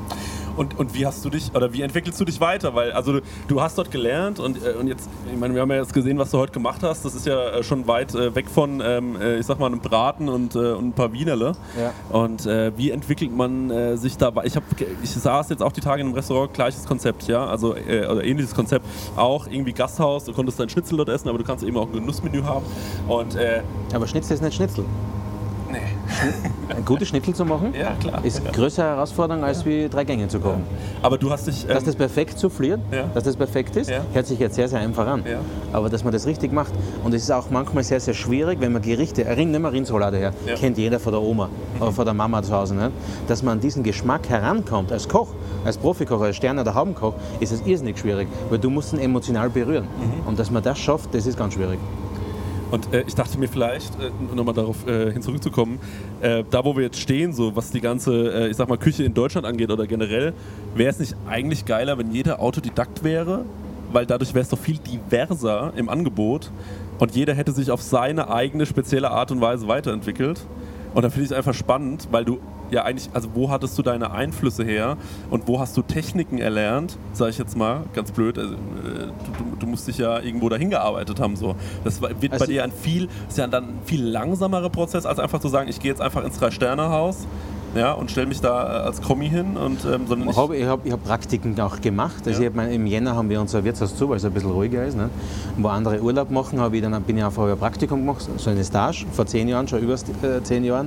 Und wie hast du dich, oder wie entwickelst du dich weiter? Weil, also du hast dort gelernt und jetzt, ich meine, wir haben ja jetzt gesehen, was du heute gemacht hast. Das ist ja schon weit weg von, ich sag mal, einem Braten und ein paar Wienerle. Ja. Und wie entwickelt man sich da? Ich saß jetzt auch die Tage in einem Restaurant, gleiches Konzept, ja, also oder ähnliches Konzept, auch irgendwie Gasthaus. Du konntest dein Schnitzel dort essen, aber du kannst eben auch ein Genussmenü haben. Und, aber Schnitzel ist nicht Schnitzel. Nee. Ein gutes Schnitzel zu machen, ist eine größere Herausforderung, als wie 3 Gänge zu kochen. Aber du hast dich... dass das perfekt souffliert, dass das perfekt ist, hört sich jetzt sehr, sehr einfach an. Ja. Aber dass man das richtig macht. Und es ist auch manchmal sehr, sehr schwierig, wenn man Gerichte... Nehmen wir Rindsroulade her, kennt jeder von der Oma oder von der Mama zu Hause. Ne? Dass man an diesen Geschmack herankommt, als Koch, als Profikoch, als Stern- oder Haubenkoch, ist es irrsinnig schwierig. Weil du musst ihn emotional berühren. Und dass man das schafft, das ist ganz schwierig. Und ich dachte mir vielleicht, nochmal darauf hin zurückzukommen, da wo wir jetzt stehen, so was die ganze, ich sag mal, Küche in Deutschland angeht oder generell, wäre es nicht eigentlich geiler, wenn jeder Autodidakt wäre? Weil dadurch wäre es doch viel diverser im Angebot und jeder hätte sich auf seine eigene spezielle Art und Weise weiterentwickelt. Und dann finde ich es einfach spannend, weil du ja eigentlich, also wo hattest du deine Einflüsse her und wo hast du Techniken erlernt, sage ich jetzt mal, ganz blöd, also, du musst dich ja irgendwo dahin gearbeitet haben. So. Das wird bei dir ist ja dann ein viel langsamerer Prozess, als einfach zu sagen, ich gehe jetzt einfach ins 3-Sterne-Haus. Ja, und stelle mich da als Kommi hin. Sondern ich habe Praktiken auch gemacht. Also im Jänner haben wir unser Wirtshaus zu, weil es ein bisschen ruhiger ist. Ne? Wo andere Urlaub machen, bin ich einfach ein Praktikum gemacht, so eine Stage, vor 10 Jahren, schon über 10 Jahren.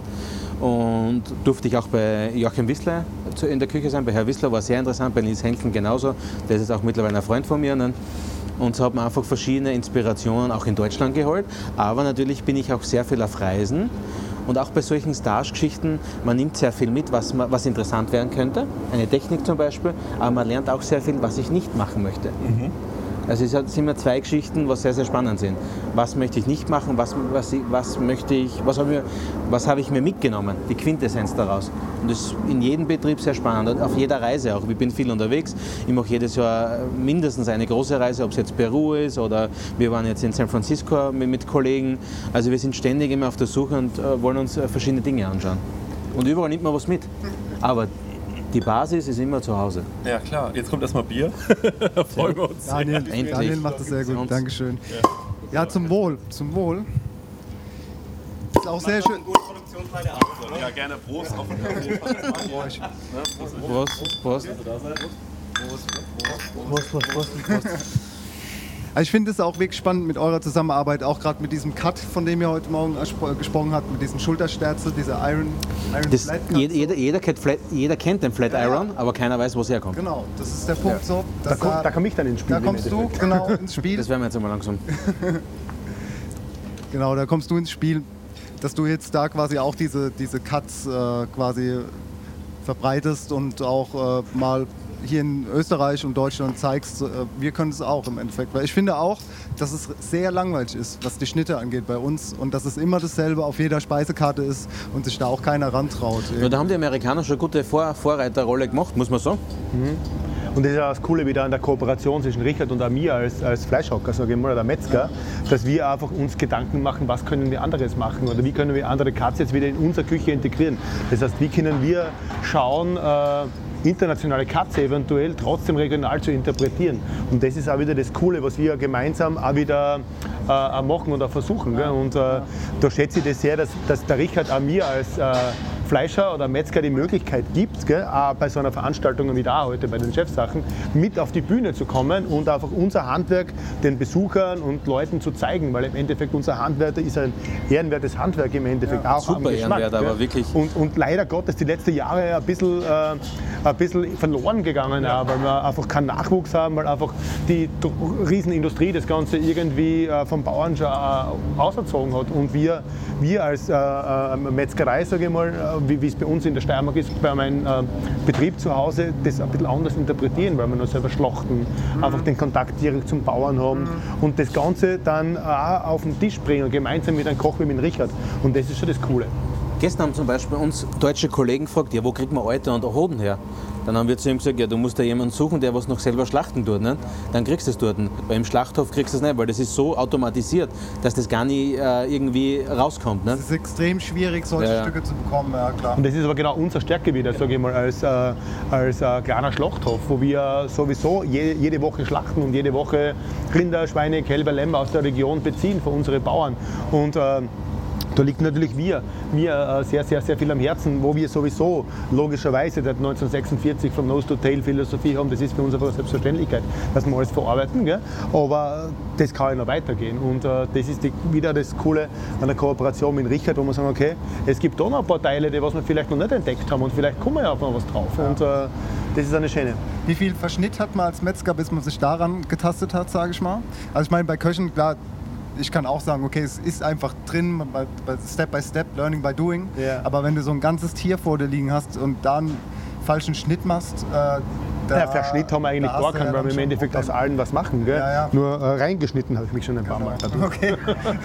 Und durfte ich auch bei Joachim Wissler in der Küche sein. Bei Herr Wissler war sehr interessant, bei Nils Henkel genauso. Der ist jetzt auch mittlerweile ein Freund von mir. Ne? Und so hat man einfach verschiedene Inspirationen auch in Deutschland geholt. Aber natürlich bin ich auch sehr viel auf Reisen. Und auch bei solchen Stage-Geschichten, man nimmt sehr viel mit, was interessant werden könnte. Eine Technik zum Beispiel, aber man lernt auch sehr viel, was ich nicht machen möchte. Also es sind immer 2 Geschichten, was sehr, sehr spannend sind. Was möchte ich nicht machen, was habe ich mir mitgenommen, die Quintessenz daraus. Und das ist in jedem Betrieb sehr spannend, und auf jeder Reise auch. Ich bin viel unterwegs, ich mache jedes Jahr mindestens eine große Reise, ob es jetzt Peru ist oder wir waren jetzt in San Francisco mit Kollegen. Also wir sind ständig immer auf der Suche und wollen uns verschiedene Dinge anschauen. Und überall nimmt man was mit. Aber die Basis ist immer zu Hause. Ja, klar. Jetzt kommt erstmal Bier. Da freuen wir uns. Daniel macht das sehr gut. Dankeschön. Ja, zum Wohl. Zum Wohl. Ist auch sehr schön. Ja, gerne. Prost. Prost. Also ich finde es auch wirklich spannend mit eurer Zusammenarbeit, auch gerade mit diesem Cut, von dem ihr heute Morgen gesprochen habt, mit diesem Schultersterze, dieser Iron Flat Cut. Jeder kennt den Flat Iron, aber keiner weiß, wo es herkommt. Genau, das ist der Punkt so. Da komme ich dann ins Spiel. Da kommst du genau ins Spiel. Das werden wir jetzt einmal langsam. Genau, da kommst du ins Spiel, dass du jetzt da quasi auch diese Cuts quasi verbreitest und auch mal hier in Österreich und Deutschland zeigst, wir können es auch im Endeffekt. Weil ich finde auch, dass es sehr langweilig ist, was die Schnitte angeht bei uns und dass es immer dasselbe auf jeder Speisekarte ist und sich da auch keiner rantraut. Ja, da haben die Amerikaner schon eine gute Vorreiterrolle gemacht, muss man sagen. Und das ist ja das Coole wieder an der Kooperation zwischen Richard und mir als Fleischhocker, sage ich mal, oder Metzger, dass wir einfach uns Gedanken machen, was können wir anderes machen oder wie können wir andere Cuts jetzt wieder in unsere Küche integrieren. Das heißt, wie können wir schauen, internationale Cuts eventuell trotzdem regional zu interpretieren. Und das ist auch wieder das Coole, was wir gemeinsam auch wieder machen und auch versuchen. Gell? Und da schätze ich das sehr, dass der Richard auch mir als Fleischer oder Metzger die Möglichkeit gibt, gell, auch bei so einer Veranstaltung wie da heute bei den Chefsachen, mit auf die Bühne zu kommen und einfach unser Handwerk den Besuchern und Leuten zu zeigen, weil im Endeffekt unser Handwerk ist ein ehrenwertes Handwerk im Endeffekt auch super am Geschmack. Ehrenwert, aber wirklich. Und leider Gottes die letzten Jahre ein bisschen verloren gegangen, weil wir einfach keinen Nachwuchs haben, weil einfach die Riesenindustrie das Ganze irgendwie vom Bauern schon auserzogen hat. Und wir als Metzgerei, sage ich mal, wie es bei uns in der Steiermark ist, bei meinem Betrieb zu Hause, das ein bisschen anders interpretieren, weil wir noch selber schlachten, einfach den Kontakt direkt zum Bauern haben und das Ganze dann auch auf den Tisch bringen, gemeinsam mit einem Koch wie mit Richard. Und das ist schon das Coole. Gestern haben zum Beispiel uns deutsche Kollegen gefragt, ja, wo kriegt man Euter und Hoden her? Dann haben wir zu ihm gesagt, ja, du musst da jemanden suchen, der was noch selber schlachten tut. Ne? Dann kriegst du es dort. Weil im Schlachthof kriegst du es nicht, weil das ist so automatisiert, dass das gar nicht irgendwie rauskommt. Ne? Es ist extrem schwierig, solche Stücke zu bekommen, ja klar. Und das ist aber genau unser Stärke wieder, sage ich mal, als kleiner Schlachthof, wo wir sowieso jede Woche schlachten und jede Woche Rinder, Schweine, Kälber, Lämmer aus der Region beziehen für unsere Bauern. Und da liegt natürlich mir sehr, sehr, sehr viel am Herzen, wo wir sowieso logischerweise seit 1946 vom Nose-to-Tail-Philosophie haben. Das ist für uns einfach eine Selbstverständlichkeit, dass wir alles verarbeiten. Gell? Aber das kann ja noch weitergehen. Und das ist wieder das Coole an der Kooperation mit Richard, wo wir sagen, okay, es gibt da noch ein paar Teile, die was wir vielleicht noch nicht entdeckt haben und vielleicht kommen wir ja auf noch was drauf. Ja. Und das ist eine schöne. Wie viel Verschnitt hat man als Metzger, bis man sich daran getastet hat, sage ich mal? Also ich meine, bei Köchen, klar, ich kann auch sagen, okay, es ist einfach drin, bei Step by Step, Learning by Doing. Yeah. Aber wenn du so ein ganzes Tier vor dir liegen hast und dann einen falschen Schnitt machst, Verschnitt haben wir eigentlich gar keinen, weil wir im Endeffekt aus allen was machen. Gell? Ja. Nur reingeschnitten habe ich mich schon ein paar Mal. Okay.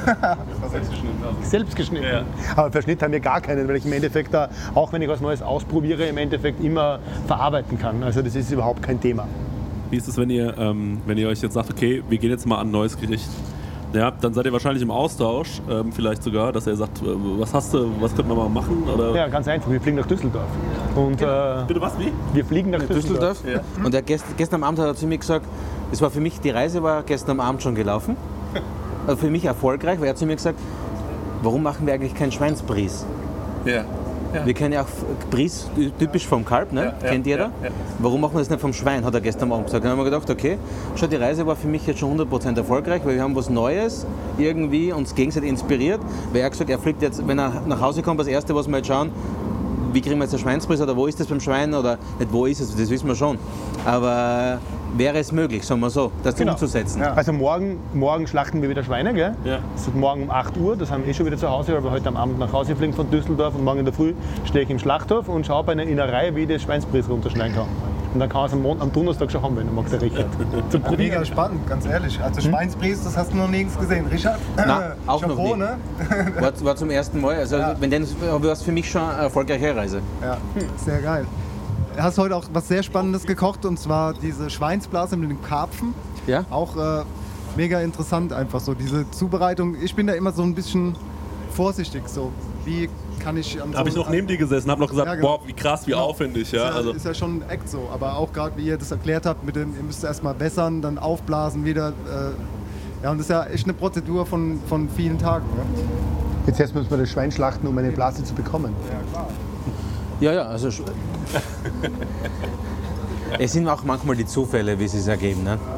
Selbst geschnitten. Ja. Aber Verschnitt haben wir gar keinen, weil ich im Endeffekt, auch wenn ich was Neues ausprobiere, im Endeffekt immer verarbeiten kann. Also das ist überhaupt kein Thema. Wie ist es, wenn ihr euch jetzt sagt, okay, wir gehen jetzt mal an ein neues Gericht? Ja, dann seid ihr wahrscheinlich im Austausch, vielleicht sogar, dass er sagt, was hast du, was könnten wir mal machen? Oder? Ja, ganz einfach, wir fliegen nach Düsseldorf. Und, Bitte was, wie? Wir fliegen nach Düsseldorf. Ja. Und gestern am Abend hat er zu mir gesagt, die Reise war gestern am Abend schon gelaufen. Also für mich erfolgreich, weil er hat zu mir gesagt, warum machen wir eigentlich keinen Schweinsbries? Ja. Ja. Wir kennen ja auch Bries, typisch vom Kalb, ne? Kennt jeder. Ja. Warum machen wir das nicht vom Schwein, hat er gestern Abend gesagt. Dann haben wir gedacht, okay, die Reise war für mich jetzt schon 100% erfolgreich, weil wir haben was Neues irgendwie uns gegenseitig inspiriert. Weil er hat gesagt, er fliegt jetzt, wenn er nach Hause kommt, das Erste, was wir jetzt schauen, wie kriegen wir jetzt den Schweinsbries oder wo ist das beim Schwein oder nicht wo ist es, das wissen wir schon. Aber wäre es möglich, sagen wir so, das umzusetzen. Ja. Also morgen schlachten wir wieder Schweine, gell? Ja. Es ist morgen um 8 Uhr, das haben wir schon wieder zu Hause, weil wir heute am Abend nach Hause fliegen von Düsseldorf und morgen in der Früh stehe ich im Schlachthof und schaue bei einer Innerei, wie ich das Schweinsbries runterschneiden kann. Und dann kann man es am Donnerstag schon haben, wenn er mag, der Richard. Zum Probieren. Mega spannend, ganz ehrlich. Also Schweinsbries, das hast du noch nirgends gesehen. Richard? Nein, auch Chapeau, noch nie. Ne? War zum ersten Mal. Also wenn dann war es für mich schon eine erfolgreiche Reise. Ja, sehr geil. Du hast heute auch was sehr Spannendes gekocht, und zwar diese Schweinsblase mit dem Karpfen. Ja. Auch mega interessant einfach so, diese Zubereitung. Ich bin da immer so ein bisschen vorsichtig so. Wie kann ich... Da habe ich noch neben dir gesessen, habe noch gesagt, ja, genau. Boah, wie krass, wie aufwendig. Ja, ist ja schon ein Act so, aber auch gerade wie ihr das erklärt habt, mit dem, ihr müsst erstmal wässern, dann aufblasen wieder. Ja, und das ist ja echt eine Prozedur von vielen Tagen. Ja? Jetzt müssen wir das Schwein schlachten, um eine Blase zu bekommen. Ja, klar. Ja, also es sind auch manchmal die Zufälle, wie sie es ergeben. Ne?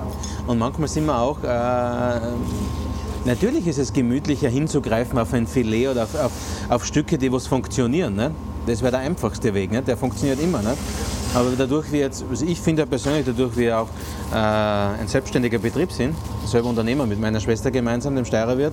Und manchmal sind wir auch, natürlich ist es gemütlicher hinzugreifen auf ein Filet oder auf Stücke, die was funktionieren. Ne? Das wäre der einfachste Weg, ne? Der funktioniert immer. Ne? Aber dadurch wir jetzt, also ich finde ja persönlich, dadurch wir auch ein selbstständiger Betrieb sind, selber Unternehmer mit meiner Schwester gemeinsam, dem Steirerwirt,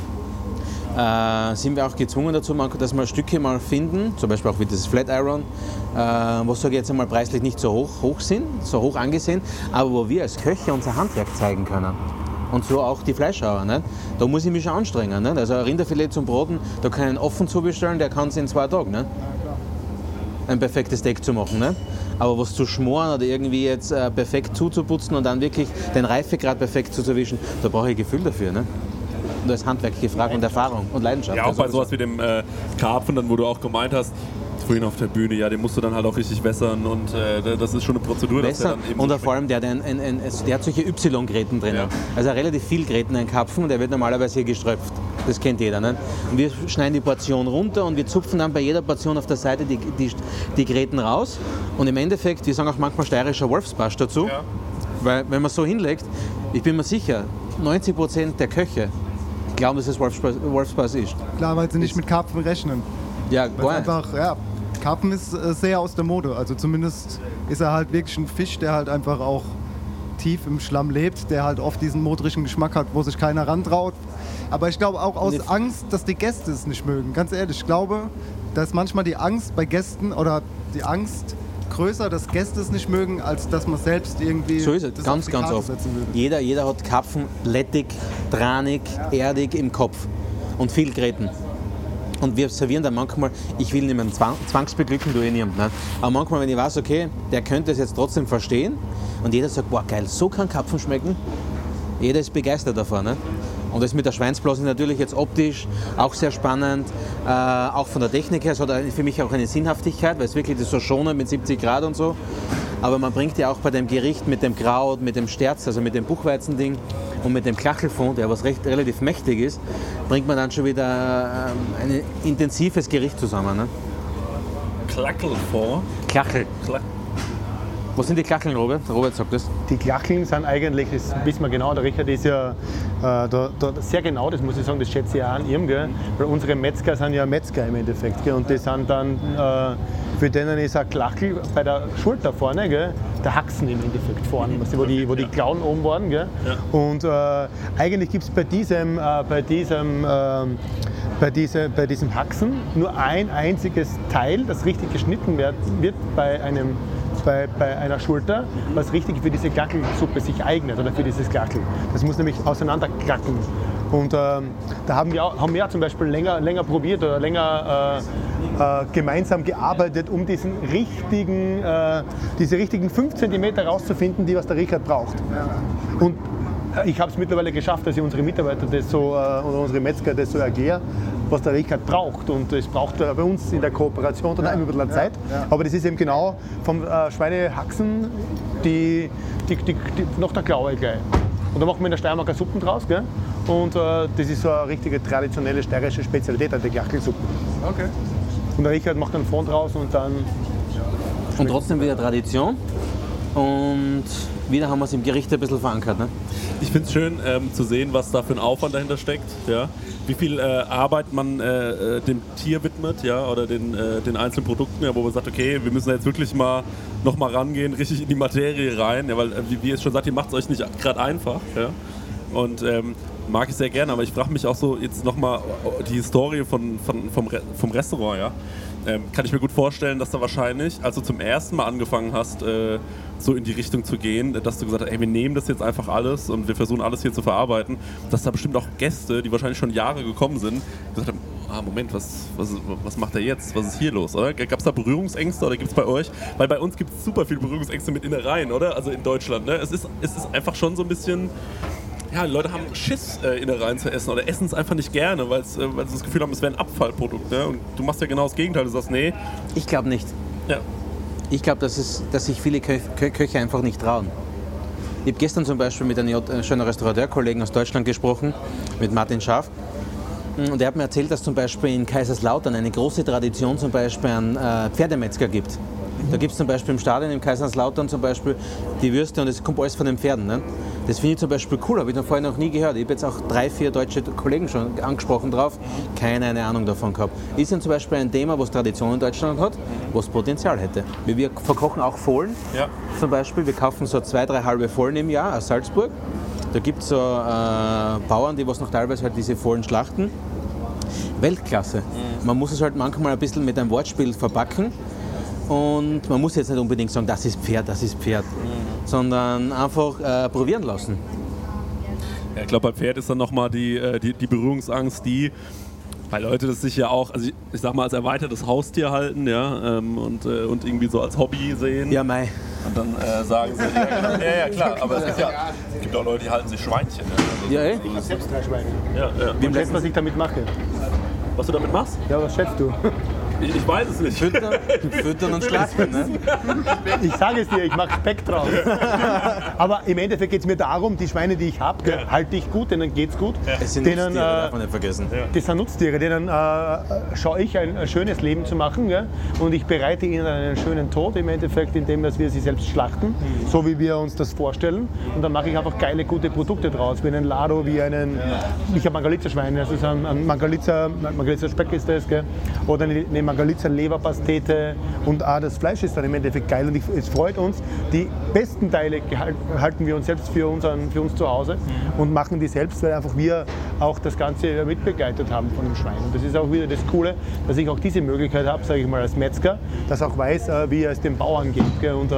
sind wir auch gezwungen dazu, dass wir Stücke mal finden, zum Beispiel auch wie dieses Flat Iron, was sage ich jetzt einmal preislich nicht so hoch sind, so hoch angesehen, aber wo wir als Köche unser Handwerk zeigen können. Und so auch die Fleischhauer. Ne? Da muss ich mich schon anstrengen. Ne? Also ein Rinderfilet zum Braten, da kann ich einen offen zubestellen, der kann es in 2 Tagen. Ne? Ein perfektes Steak zu machen. Ne? Aber was zu schmoren oder irgendwie jetzt perfekt zuzuputzen und dann wirklich den Reifegrad perfekt zu erwischen, da brauche ich Gefühl dafür. Ne? Und da ist Handwerk gefragt und Erfahrung und Leidenschaft. Ja, auch bei sowas wie dem Karpfen, dann, wo du auch gemeint hast, vorhin auf der Bühne, ja, den musst du dann halt auch richtig wässern und das ist schon eine Prozedur. Wässern und vor allem, der hat solche Y-Gräten drin. Ja. Also relativ viel Gräten, ein Karpfen, der wird normalerweise hier geströpft. Das kennt jeder. Ne? Und wir schneiden die Portion runter und wir zupfen dann bei jeder Portion auf der Seite die Gräten raus. Und im Endeffekt, wir sagen auch manchmal steirischer Wolfsbarsch dazu, weil wenn man so hinlegt, ich bin mir sicher, 90% der Köche glauben, dass es Wolfsbarsch ist. Klar, weil sie nicht mit Karpfen rechnen. Ja, einfach, ja, Karpfen ist sehr aus der Mode. Also zumindest ist er halt wirklich ein Fisch, der halt einfach auch tief im Schlamm lebt, der halt oft diesen modrigen Geschmack hat, wo sich keiner rantraut. Aber ich glaube auch aus Angst, dass die Gäste es nicht mögen. Ganz ehrlich, ich glaube, da ist manchmal die Angst bei Gästen oder die Angst größer, dass Gäste es nicht mögen, als dass man selbst irgendwie so ist es, ganz oft. Jeder hat Karpfen lettig, tranig, erdig im Kopf und viel Gräten. Und wir servieren dann manchmal, ich will niemanden zwangsbeglücken, du niemand. Ne? Aber manchmal, wenn ich weiß, okay, der könnte es jetzt trotzdem verstehen und jeder sagt, boah geil, so kann Karpfen schmecken, jeder ist begeistert davon. Ne? Und das mit der Schweinsblase natürlich jetzt optisch auch sehr spannend, auch von der Technik her, es hat für mich auch eine Sinnhaftigkeit, weil es wirklich das so schonend mit 70 Grad und so. Aber man bringt ja auch bei dem Gericht mit dem Kraut, mit dem Sterz, also mit dem Buchweizending und mit dem Klachelfond, der was relativ mächtig ist, bringt man dann schon wieder ein intensives Gericht zusammen. Ne? Klachelfond? Klachel. Was sind die Klacheln, Robert? Robert sagt das. Die Klacheln sind eigentlich, das wissen wir genau, der Richard ist ja da sehr genau, das muss ich sagen, das schätze ich auch an ihm, gell? Weil unsere Metzger sind ja Metzger im Endeffekt. Gell? Und die sind dann, für denen ist ein Klachel bei der Schulter vorne, gell? Der Haxen im Endeffekt vorne, wo die Klauen oben waren. Gell? Ja. Und eigentlich gibt es bei diesem Haxen nur ein einziges Teil, das richtig geschnitten wird bei einer Schulter, was richtig für diese Klackelsuppe sich eignet oder für dieses Klackel. Das muss nämlich auseinanderklacken. Und da haben wir zum Beispiel länger probiert oder länger gemeinsam gearbeitet, um diese richtigen 5 cm rauszufinden, die was der Richard braucht. Und ich habe es mittlerweile geschafft, dass ich unsere Mitarbeiter oder unsere Metzger das so erkläre, was der Richard braucht. Und das braucht er bei uns in der Kooperation dann ein bisschen Zeit. Ja. Aber das ist eben genau vom Schweinehaxen nach der Klaue gleich. Und da machen wir in der Steiermark Suppen draus. Gell? Und das ist so eine richtige traditionelle steirische Spezialität, die Klachelsuppe. Okay. Und der Richard macht einen Fond draus und dann... Und trotzdem wieder Tradition. Und wieder haben wir es im Gericht ein bisschen verankert. Ne? Ich finde es schön zu sehen, was da für ein Aufwand dahinter steckt. Ja? Wie viel Arbeit man dem Tier widmet, ja? Oder den einzelnen Produkten, ja? Wo man sagt, okay, wir müssen jetzt wirklich noch mal rangehen, richtig in die Materie rein. Ja? Weil, wie ihr es schon sagt, ihr macht es euch nicht gerade einfach. Ja? Und mag ich sehr gerne, aber ich frage mich auch so jetzt nochmal die Historie vom Restaurant. Ja? Kann ich mir gut vorstellen, dass da wahrscheinlich, als du zum ersten Mal angefangen hast, so in die Richtung zu gehen, dass du gesagt hast, ey, wir nehmen das jetzt einfach alles und wir versuchen alles hier zu verarbeiten, dass da bestimmt auch Gäste, die wahrscheinlich schon Jahre gekommen sind, gesagt haben, Moment, was macht er jetzt? Was ist hier los? Gab es da Berührungsängste oder gibt es bei euch? Weil bei uns gibt es super viele Berührungsängste mit Innereien, oder? Also in Deutschland. Ne? Es ist einfach schon so ein bisschen... Ja, die Leute haben Schiss, Innereien zu essen oder essen es einfach nicht gerne, weil sie das Gefühl haben, es wäre ein Abfallprodukt. Ne? Und du machst ja genau das Gegenteil, du sagst, nee. Ich glaube nicht. Ja. Ich glaube, dass sich viele Köche einfach nicht trauen. Ich habe gestern zum Beispiel mit einem schönen Restaurateurkollegen aus Deutschland gesprochen, mit Martin Schaaf. Und er hat mir erzählt, dass zum Beispiel in Kaiserslautern eine große Tradition zum Beispiel an Pferdemetzger gibt. Da gibt es zum Beispiel im Stadion, in Kaiserslautern zum Beispiel, die Würste und das kommt alles von den Pferden. Ne? Das finde ich zum Beispiel cool, habe ich vorher noch nie gehört. Ich habe jetzt auch 3-4 deutsche Kollegen schon angesprochen drauf, keine Ahnung davon gehabt. Ist dann zum Beispiel ein Thema, was Tradition in Deutschland hat, was Potenzial hätte. Wir verkochen auch Fohlen, zum Beispiel. Wir kaufen so 2-3 halbe Fohlen im Jahr aus Salzburg. Da gibt es so Bauern, die was noch teilweise halt diese Vollen schlachten. Weltklasse. Man muss es halt manchmal ein bisschen mit einem Wortspiel verpacken und man muss jetzt nicht unbedingt sagen, das ist Pferd, sondern einfach probieren lassen. Ja, ich glaube, beim Pferd ist dann nochmal die Berührungsangst, weil Leute das sich ja auch, also ich sag mal, als erweitertes Haustier halten, ja, und irgendwie so als Hobby sehen. Ja, mei. Und dann sagen sie, ja, klar, aber es gibt auch Leute, die halten sich Schweinchen. Ja, Ich habe selbst 3 Schweine. Ja. Wie schätzt, was ich damit mache? Was du damit machst? Ja, was schätzt du? Ich weiß es nicht. Füttern und schlachten, ne? Ich sage es dir, ich mache Speck drauf. Aber im Endeffekt geht es mir darum, die Schweine, die ich habe, halte ich gut, denen geht es gut. Es sind Nutztiere, darf man nicht vergessen. Das sind Nutztiere, denen schaue ich ein schönes Leben zu machen. Gell? Und ich bereite ihnen einen schönen Tod im Endeffekt, indem dass wir sie selbst schlachten, so wie wir uns das vorstellen. Und dann mache ich einfach geile, gute Produkte draus, wie einen Lado, wie einen... Ich habe Mangalitzer-Schweine, also ein Mangalitzer Speck ist das, gell? Oder eine Mangalitzer Leberpastete und das Fleisch ist dann im Endeffekt geil und es freut uns. Die besten Teile halten wir uns selbst für uns zu Hause und machen die selbst, weil einfach wir auch das Ganze mitbegleitet haben von dem Schwein. Und das ist auch wieder das Coole, dass ich auch diese Möglichkeit habe, sage ich mal als Metzger, dass auch weiß, wie es dem Bauern geht. Gell? Und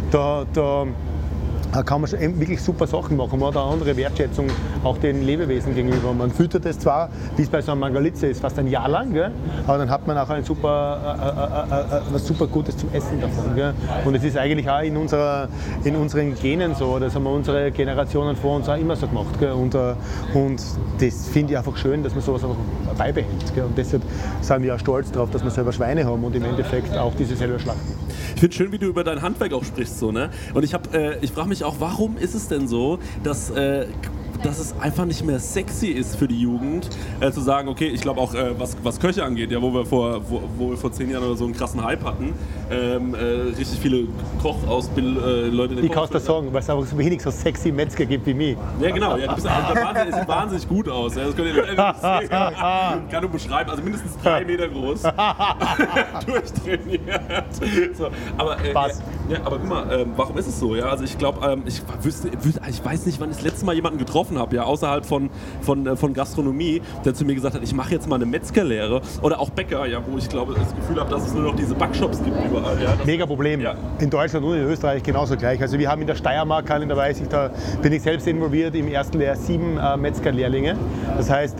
da kann man schon wirklich super Sachen machen. Man hat eine andere Wertschätzung auch den Lebewesen gegenüber. Man füttert es zwar, wie es bei so einem Mangalitzer ist, fast ein Jahr lang, gell? Aber dann hat man auch was super Gutes zum Essen davon. Gell? Und es ist eigentlich auch in unseren Genen so, das haben wir unsere Generationen vor uns auch immer so gemacht. Gell? Und das finde ich einfach schön, dass man sowas einfach beibehält. Gell? Und deshalb sind wir auch stolz darauf, dass wir selber Schweine haben und im Endeffekt auch diese selber schlachten. Ich finde schön, wie du über dein Handwerk auch sprichst. So, ne? Und ich frage mich auch, warum ist es denn so, dass es einfach nicht mehr sexy ist für die Jugend, zu sagen, okay, ich glaube auch, was Köche angeht, ja, wo wir vor 10 Jahren oder so einen krassen Hype hatten, richtig viele Leute... Ich kann es dir sagen, weil es auch so wenig so sexy Metzger gibt wie mich. Ja, genau, ja, es sieht wahnsinnig gut aus. Ja, das könnt ihr nicht kann du beschreiben, also mindestens 3 Meter groß, durchtrainiert. So, aber guck mal, warum ist es so? Ja? Also ich glaube, ich weiß nicht, wann ich das letzte Mal jemanden getroffen habe, ja, außerhalb von Gastronomie, der zu mir gesagt hat, ich mache jetzt mal eine Metzgerlehre oder auch Bäcker, ja, wo ich glaube, das Gefühl habe, dass es nur noch diese Backshops gibt überall. Ja, mega Problem. Ja. In Deutschland und in Österreich genauso gleich. Also wir haben in der Steiermark, da bin ich selbst involviert, im ersten Lehrjahr 7 Metzgerlehrlinge. Das heißt,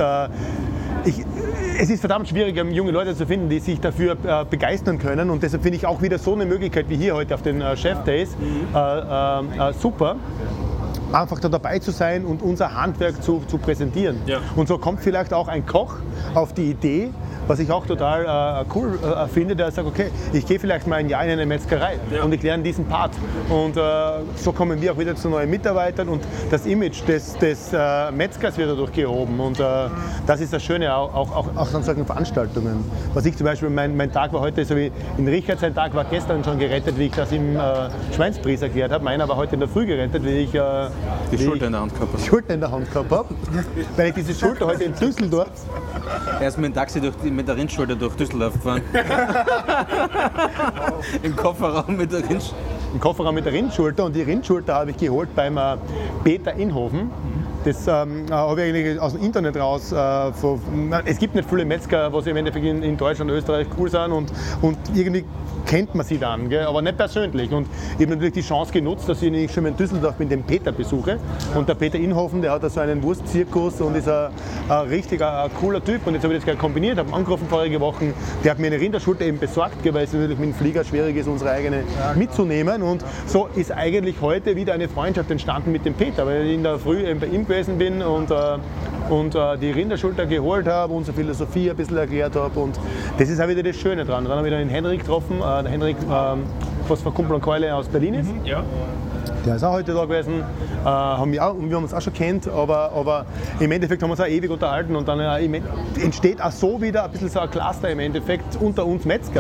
es ist verdammt schwierig, junge Leute zu finden, die sich dafür begeistern können. Und deshalb finde ich auch wieder so eine Möglichkeit wie hier heute auf den Chef Days super. Einfach da dabei zu sein und unser Handwerk zu präsentieren. Ja. Und so kommt vielleicht auch ein Koch auf die Idee, was ich auch total cool finde, der sagt, okay, ich gehe vielleicht mal ein Jahr in eine Metzgerei und ich lerne diesen Part. Und so kommen wir auch wieder zu neuen Mitarbeitern und das Image des Metzgers wird dadurch gehoben. Und das ist das Schöne auch an solchen Veranstaltungen. Was ich zum Beispiel, mein Tag war heute, so wie in Richard sein Tag war gestern schon gerettet, wie ich das im Schweinspreis erklärt habe. Meiner war heute in der Früh gerettet, wie ich die Schulter in der Hand gehabt habe. Schulter in der Hand gehabt habe. Weil ich diese Schulter heute in Düsseldorf... Er ist mit dem Taxi mit der Rindschulter durch Düsseldorf gefahren. Im Kofferraum mit der Rindschulter. Im Kofferraum mit der Rindschulter und die Rindschulter habe ich geholt beim Peter Inhofen. Das habe ich eigentlich aus dem Internet raus. Es gibt nicht viele Metzger, was im Endeffekt in Deutschland und Österreich cool sind und irgendwie kennt man sie dann, gell? Aber nicht persönlich. Und ich habe natürlich die Chance genutzt, dass ich schon in Düsseldorf bin, den Peter besuche. Und der Peter Inhofen, der hat da so einen Wurstzirkus und ist ein richtiger cooler Typ. Und jetzt habe ich das gleich kombiniert, habe angerufen vorige Woche. Der hat mir eine Rinderschulter eben besorgt, weil es natürlich mit dem Flieger schwierig ist, unsere eigene mitzunehmen. Und so ist eigentlich heute wieder eine Freundschaft entstanden mit dem Peter, weil ich in der Früh eben bei ihm gewesen bin und die Rinderschulter geholt habe, unsere Philosophie ein bisschen erklärt habe. Und das ist auch wieder das Schöne dran. Dann habe ich den Henrik getroffen, der Henrik, was von Kumpel und Keule aus Berlin ist. Ja. Der ist auch heute da gewesen. Wir haben uns auch schon kennt, aber im Endeffekt haben wir uns auch ewig unterhalten und dann entsteht auch so wieder ein bisschen so ein Cluster im Endeffekt unter uns Metzgern.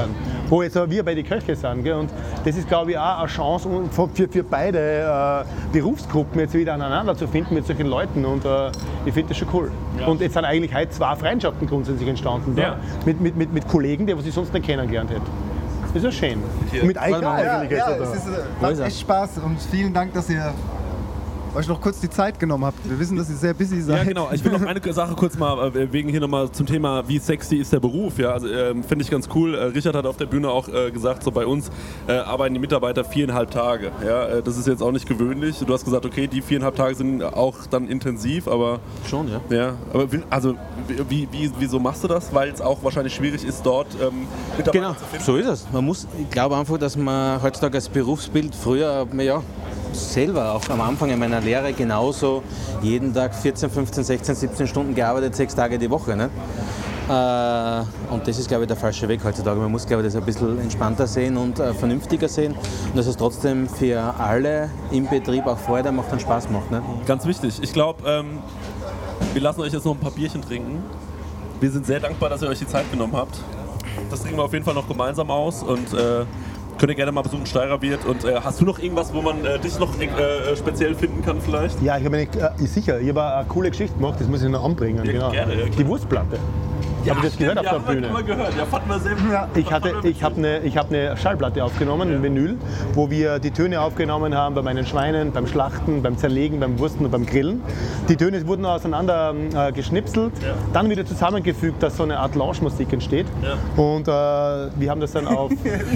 wo jetzt wir bei den Köche sind. Gell? Und das ist, glaube ich, auch eine Chance für beide Berufsgruppen jetzt wieder aneinander zu finden mit solchen Leuten. Und ich finde das schon cool. Ja. Und jetzt sind eigentlich heute 2 Freundschaften grundsätzlich entstanden. Ja. Mit Kollegen, die ich sonst nicht kennengelernt hätte. Das ist ja schön. Und mit Eika eigentlich. Ja, es macht echt Spaß und vielen Dank, dass ihr euch noch kurz die Zeit genommen habt. Wir wissen, dass ihr sehr busy seid. Ja, genau. Ich will noch eine Sache kurz mal, wegen hier nochmal zum Thema, wie sexy ist der Beruf. Ja, also finde ich ganz cool. Richard hat auf der Bühne auch gesagt, so bei uns arbeiten die Mitarbeiter 4,5 Tage. Ja, das ist jetzt auch nicht gewöhnlich. Du hast gesagt, okay, die 4,5 Tage sind auch dann intensiv, aber... Schon, ja. Ja, aber wieso machst du das? Weil es auch wahrscheinlich schwierig ist, dort Mitarbeiter zu finden. So ist es. Ich glaube einfach, dass man heutzutage als Berufsbild früher, selber auch am Anfang in meiner Lehre genauso jeden Tag 14, 15, 16, 17 Stunden gearbeitet, 6 Tage die Woche. Ne? Und das ist, glaube ich, der falsche Weg heutzutage. Man muss, glaube ich, das ein bisschen entspannter sehen und vernünftiger sehen. Und dass es trotzdem für alle im Betrieb auch Freude macht und Spaß macht. Ne? Ganz wichtig. Ich glaube, wir lassen euch jetzt noch ein paar Bierchen trinken. Wir sind sehr dankbar, dass ihr euch die Zeit genommen habt. Das trinken wir auf jeden Fall noch gemeinsam aus und könnt ihr gerne mal besuchen, Steirer Wirt. Und hast du noch irgendwas, wo man dich noch speziell finden kann vielleicht? Ja, ich habe eine coole Geschichte gemacht, das muss ich noch anbringen. Ja, genau. Gerne, ja, die Wurstplatte. Ja, habe ich das gehört auf der Bühne? Ja, gehört. Ja, fanden wir sehr Ich habe eine Schallplatte aufgenommen, ein Vinyl, wo wir die Töne aufgenommen haben bei meinen Schweinen, beim Schlachten, beim Zerlegen, beim Wursten und beim Grillen. Die Töne wurden auseinander geschnipselt, dann wieder zusammengefügt, dass so eine Art Lounge-Musik entsteht. Ja. Und wir haben das dann auf...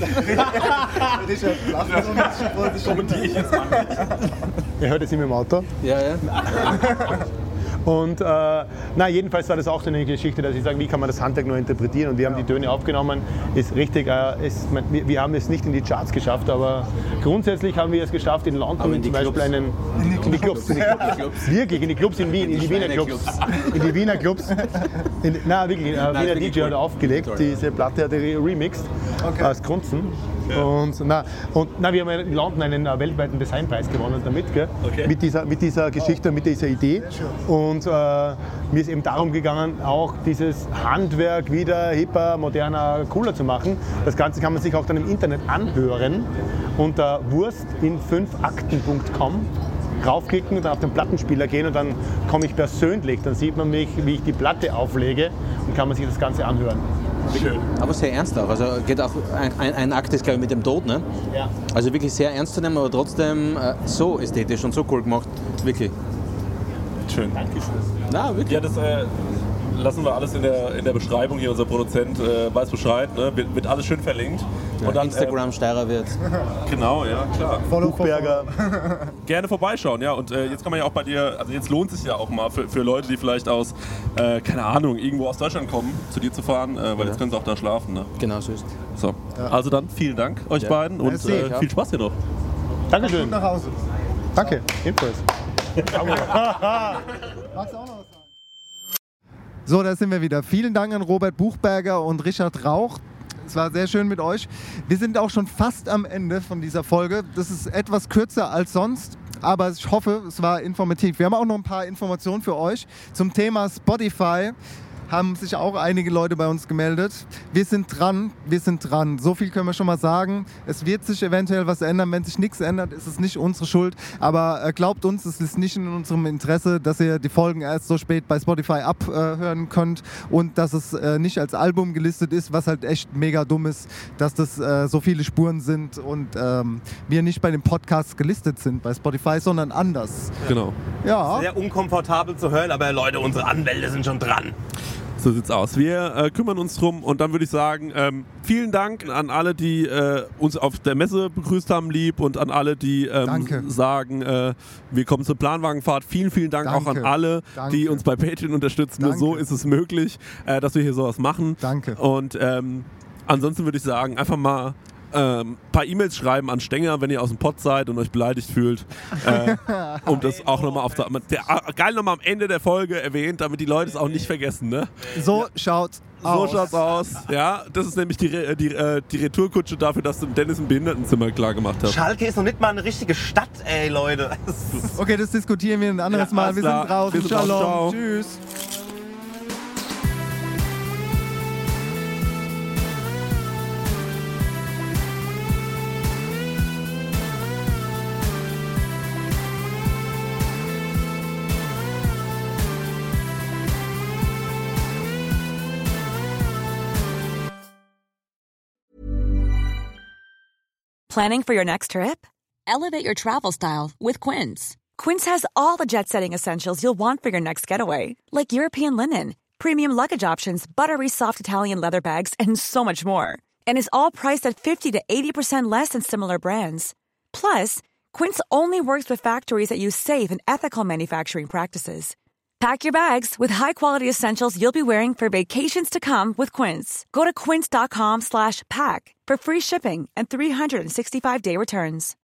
Kommentiere ich jetzt an. Ihr hört es immer im Auto? Ja. Und jedenfalls war das auch so eine Geschichte, dass ich sage, wie kann man das Handwerk nur interpretieren? Und wir haben die Töne aufgenommen. Ist richtig, wir haben es nicht in die Charts geschafft, aber grundsätzlich haben wir es geschafft, in London zum Beispiel in die Clubs. Wirklich, in die Clubs in Wien, in die Wiener Clubs. In die Wiener Clubs. Wiener DJ hat aufgelegt, diese Platte hat er remixed aus Grunzen. Ja. Und wir haben in London einen weltweiten Designpreis gewonnen damit, gell? Okay. Mit dieser Geschichte, mit dieser Idee. Und mir ist eben darum gegangen, auch dieses Handwerk wieder hipper, moderner, cooler zu machen. Das Ganze kann man sich auch dann im Internet anhören unter wurstin5akten.com. Draufklicken und dann auf den Plattenspieler gehen und dann komme ich persönlich. Dann sieht man mich, wie ich die Platte auflege und kann man sich das Ganze anhören. Schön. Aber sehr ernst auch. Also geht auch ein Akt ist, glaube ich, mit dem Tod. Ne? Ja. Also wirklich sehr ernst zu nehmen, aber trotzdem so ästhetisch und so cool gemacht. Wirklich. Schön. Dankeschön. Na, wirklich. Ja, das lassen wir alles in der Beschreibung hier. Unser Produzent weiß Bescheid. Ne? Wird alles schön verlinkt. Ja, und dann, Instagram Steirer Wirt. Genau, ja, klar. Buchberger. Gerne vorbeischauen, ja. Und jetzt kann man ja auch bei dir, also jetzt lohnt es sich ja auch mal für Leute, die vielleicht aus, keine Ahnung, irgendwo aus Deutschland kommen, zu dir zu fahren, weil jetzt können sie auch da schlafen. Ne? Genau, so ist es. So. Ja. Also dann vielen Dank euch beiden und viel Spaß hier noch. Dankeschön. Kommt nach Hause. Danke, ebenfalls. Magst du auch noch was sagen? So, da sind wir wieder. Vielen Dank an Robert Buchberger und Richard Rauch. Es war sehr schön mit euch. Wir sind auch schon fast am Ende von dieser Folge. Das ist etwas kürzer als sonst, aber ich hoffe, es war informativ. Wir haben auch noch ein paar Informationen für euch zum Thema Spotify. Haben sich auch einige Leute bei uns gemeldet. Wir sind dran. So viel können wir schon mal sagen. Es wird sich eventuell was ändern. Wenn sich nichts ändert, ist es nicht unsere Schuld. Aber glaubt uns, es ist nicht in unserem Interesse, dass ihr die Folgen erst so spät bei Spotify abhören könnt und dass es nicht als Album gelistet ist, was halt echt mega dumm ist, dass das so viele Spuren sind und wir nicht bei den Podcasts gelistet sind bei Spotify, sondern anders. Genau. Ja. Sehr unkomfortabel zu hören, aber Leute, unsere Anwälte sind schon dran. So sieht's aus. Wir kümmern uns drum und dann würde ich sagen, vielen Dank an alle, die uns auf der Messe begrüßt haben, lieb, und an alle, die sagen, wir kommen zur Planwagenfahrt. Vielen Dank auch an alle, die uns bei Patreon unterstützen. Nur so ist es möglich, dass wir hier sowas machen. Danke. Und ansonsten würde ich sagen, einfach mal ein paar E-Mails schreiben an Stenger, wenn ihr aus dem Pott seid und euch beleidigt fühlt. Um das auch nochmal geil nochmal am Ende der Folge erwähnt, damit die Leute es auch nicht vergessen. Ne? So schaut's aus. So schaut's aus. Ja, das ist nämlich die Retourkutsche dafür, dass du Dennis ein Behindertenzimmer klar gemacht hast. Schalke ist noch nicht mal eine richtige Stadt, ey, Leute. Okay, das diskutieren wir ein anderes Mal. Wir sind draußen. Shalom. Tschüss. Planning for your next trip? Elevate your travel style with Quince. Quince has all the jet-setting essentials you'll want for your next getaway, like European linen, premium luggage options, buttery soft Italian leather bags, and so much more. And is all priced at 50 to 80% less than similar brands. Plus, Quince only works with factories that use safe and ethical manufacturing practices. Pack your bags with high-quality essentials you'll be wearing for vacations to come with Quince. Go to quince.com/pack for free shipping and 365-day returns.